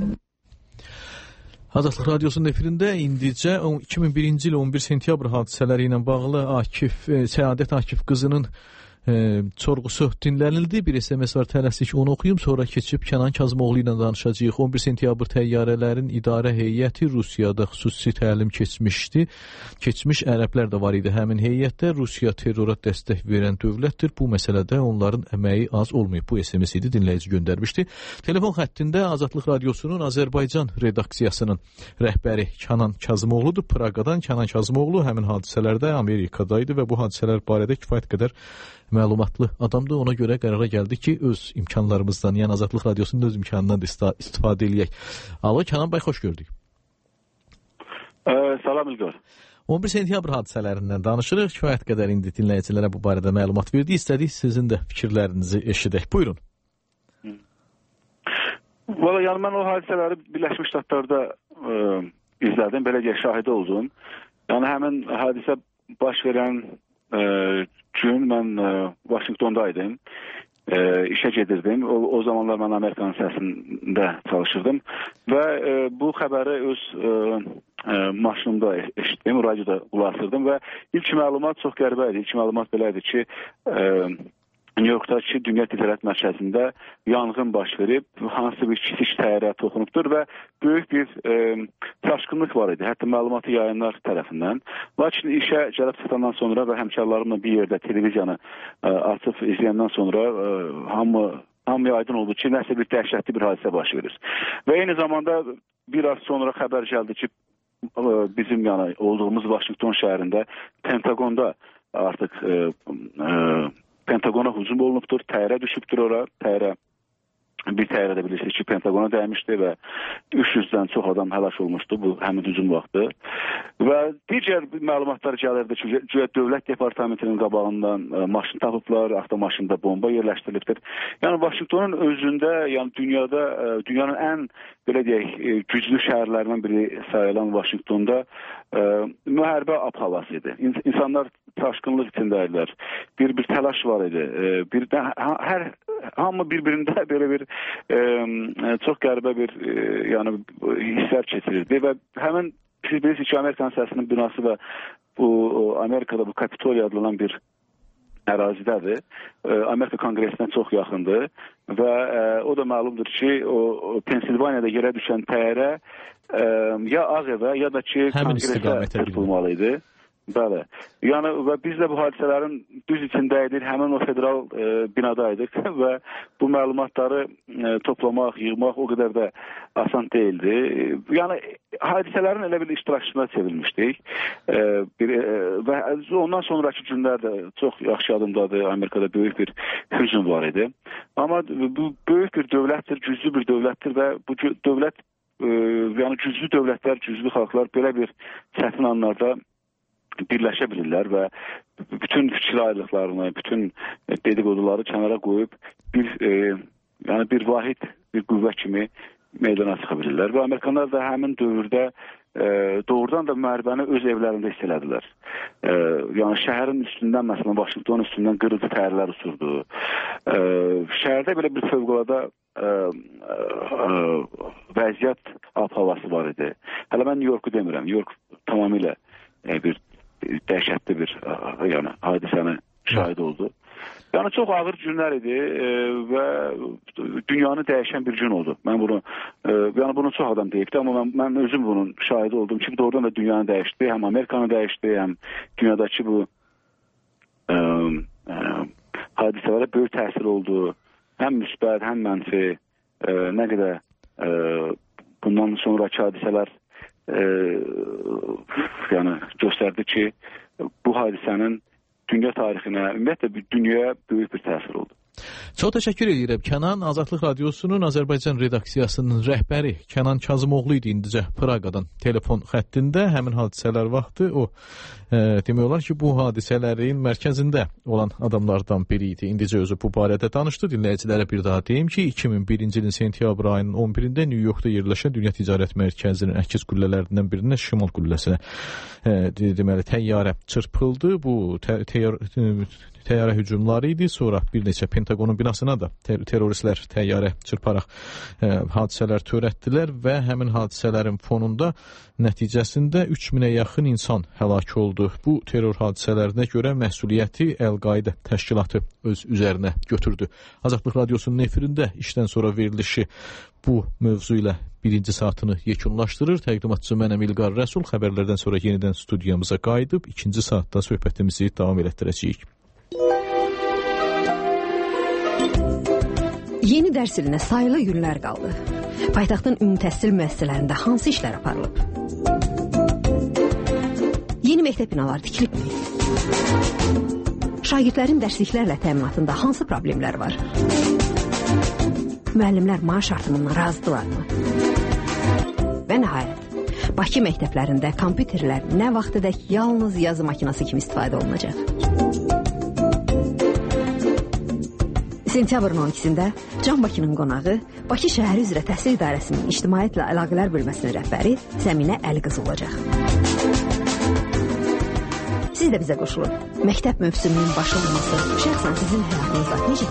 Azadlıq Radiosunun efirində indicə iki min birinci il on bir sentyabr hadisələri ilə bağlı Akif, Səadət Akif qızının e, sorğusu dinlənildi. Bir S M S var, tələsik onu oxuyum, sonra keçib Kənan Kazımoğlu ilə danışacağıq. on bir sentyabr təyyarələrin idarə heyəti Rusiyada xüsusi təlim keçmişdi. Keçmiş ərəblər də var idi həmin heyətdə. Rusiya terrora dəstək verən dövlətdir. Bu məsələdə onların əməyi az olmayıb. Bu S M S idi, dinləyici göndərmişdi. Telefon xəttində Azadlıq Radiosunun Azərbaycan redaksiyasının rəhbəri Kənan Kazımoğludur. Praqadan Kənan Kazımoğlu həmin hadisələrdə Amerikadaydı və bu hadisələr barədə kifayət qədər məlumatlı adamdır. Ona görə qərara gəldi ki, öz imkanlarımızdan, yəni Azadlıq Radiosunun öz imkanından da istifadə eləyək. Alo, Kənan bəy, xoş gördük. Ee, salam İlgör. on bir sentyabr hadisələrindən danışırıq. Kifayət qədər indi dinləyicilərə bu barədə məlumat verdik. İstədik sizin də fikirlərinizi eşidək. Buyurun. Valla yəni mən o hadisələri Birləşmiş Ştatlarda e, izlədim, beləcə şahidi oldum. Yəni həmin hadisə baş verən e, gün mən e, Vaşinqtondaydım. E, işə gedirdim. O, o zamanlar mən Amerikanın səsində çalışırdım. Və e, bu xəbəri öz e, e, maşınımda eşitdim, radioda ulaşdırdım və ilk məlumat çox qəribə idi. İlk məlumat belə idi ki, e, New York'dakı Dünya Ticarət Mərkəzində yanğın baş verib, hansı bir kiçik təyyarə toxunubdur və böyük bir e, çaşqınlıq var idi. Hətta məlumatı yayınlar tərəfindən. Lakin işə gəlib çıxandan sonra və həmkarlarımla bir yerdə televiziyanı e, açıb izləyəndən sonra e, hamı hamıya aydın oldu ki, nəsə bir dəhşətli bir hadisə baş verir. Və eyni zamanda bir az sonra xəbər gəldi ki, e, bizim yəni olduğumuz Vaşinqton şəhərində Pentagonda artıq e, e, Pentagona hücum olunubdur, təyyarə düşübdür ora, təyyarə, bir təyyarə də bilirsiniz ki, Pentagona dəymişdi və üç yüzdən çox adam həlak olmuşdu bu həmin hücum vaxtı. Və digər məlumatlar gəlirdi ki, güya Dövlət Departamentinin qabağından e, maşın tapıblar, avtomaşında bomba yerləşdirilibdir. Yəni Vaşinqtonun özündə, yəni dünyada, e, dünyanın ən belə deyək, e, güclü şəhərlərindən biri sayılan Vaşinqtonda e, müharibə ab-havası idi. İns insanlar çaşqınlıq içindəydiler. Bir bir təlaş var idi. E, bir də hər hamı bir-birində belə bir e, çox qəribə bir e, yəni hisslər keçirirdi və həmin siz bilirsiniz ki, Amerikan səsinin binası və bu Amerikada bu Kapitoliya adlanan bir ərazidədir. E, Amerika Konqresinə çox yaxındır və e, o da məlumdur ki, o, o Pensilvaniyada yerə düşən təyyarə e, ya Ağ Evə ya da ki Konqresə çırpılmalı idi. Bəli. Yəni və biz də bu hadisələrin düz içindəydik, həmin o federal e, binadaydıq və bu məlumatları e, toplamaq, yığmaq o qədər də asan deyildi. E, yəni hadisələrin elə bir iştirakçısına çevrilmişdik. E, bir, e, və ondan sonraki günlərdə çox yaxşı adımdadır. Amerikada böyük bir hücum var idi. Amma bu böyük bir dövlətdir, güclü bir dövlətdir və bu dövlət, e, yəni güclü dövlətlər, güclü xalqlar belə bir çətin anlarda birləşə bilirlər və bütün fikir ayrılıqlarını, bütün dedikoduları kənara qoyub bir e, yəni bir vahid bir qüvvə kimi meydana çıxa bilirlər və Amerikanlar da həmin dövrdə e, doğrudan da müharibəni öz evlərində hiss elədilər. E, yəni şəhərin üstündən, məsələn Vaşinqtonun üstündən qırıcı təyyarələr uçurdu. E, şəhərdə belə bir fövqəladə e, e, vəziyyət ab-havası var idi. Hələ mən New Yorku demirəm. New York tamamilə e, bir dəhşətli bir yəni hadisənin şahidi oldu. Yəni çox ağır günlər idi e, və dünyanı dəyişən bir gün oldu. Mən bunu e, yəni bunu çox adam deyibdi, amma mən, mən özüm bunun şahidi oldum ki, doğrudan da dünyanı dəyişdi, həm Amerikanı dəyişdi, həm dünyadakı bu e, e, hadisələrə böyük təsir oldu. Həm müsbət, həm mənfi, e, nə qədər e, bundan sonraki hadisələr e, yəni göstərdi ki, bu hadisənin dünya tarixinə, ümumiyyətlə dünyaya böyük bir təsir oldu. Çox təşəkkür edirəm. Kənan Azadlıq Radiosunun Azərbaycan redaksiyasının rəhbəri Kənan Kazımoğlu idi indicə Praqadan telefon xəttində. Həmin hadisələr vaxtı o e, demək olar ki, bu hadisələrin mərkəzində olan adamlardan biri idi. İndicə özü bu barədə danışdı. Dinləyicilərə bir daha deyim ki, iki min birinci ilin sentyabr ayının on birində New Yorkda yerləşən Dünya Ticarət Mərkəzinin əkiz qüllələrindən birinə Şimal qülləsinə e, deməli təyyarə çırpıldı. Bu təyyarə təyyarə hücumları idi. Sonra bir neçə Pentaqonun binasına da ter terroristlər təyyarə çırparaq e, hadisələr törətdilər və həmin hadisələrin fonunda nəticəsində üç minə yaxın insan həlak oldu. Bu terror hadisələrinə görə məsuliyyəti Əl-Qaidə təşkilatı öz üzərinə götürdü. Azadlıq Radiosunun efirində işdən sonra verilişi bu mövzu ilə birinci saatını yekunlaşdırır. Təqdimatçı mənəm İlqar Rəsul. Xəbərlərdən sonra yenidən studiyamıza qayıdıb ikinci saatda söhbətimizi davam elətdirəcəyik. Yeni dərs ilinə sayılı günlər qaldı. Paytaxtın ümumi təhsil müəssisələrində hansı işlər aparılıb? Yeni məktəb binaları tikilibmi? Şagirdlərin dərsliklərlə təminatında hansı problemlər var? Müəllimlər maaş artımından razıdırlarmı? Və nəhayət, Bakı məktəblərində kompüterlər nə vaxtadək yalnız yazı makinası kimi istifadə olunacaq? Sentyabrın on ikisində Can Bakının qonağı Bakı şəhəri üzrə təhsil idarəsinin ictimaiyyətlə əlaqələr bölməsinin rəhbəri Zəminə Əliqız olacaq. Siz də bizə qoşulun. Məktəb mövsümünün başlanması şəxsən sizin həyatınızda necə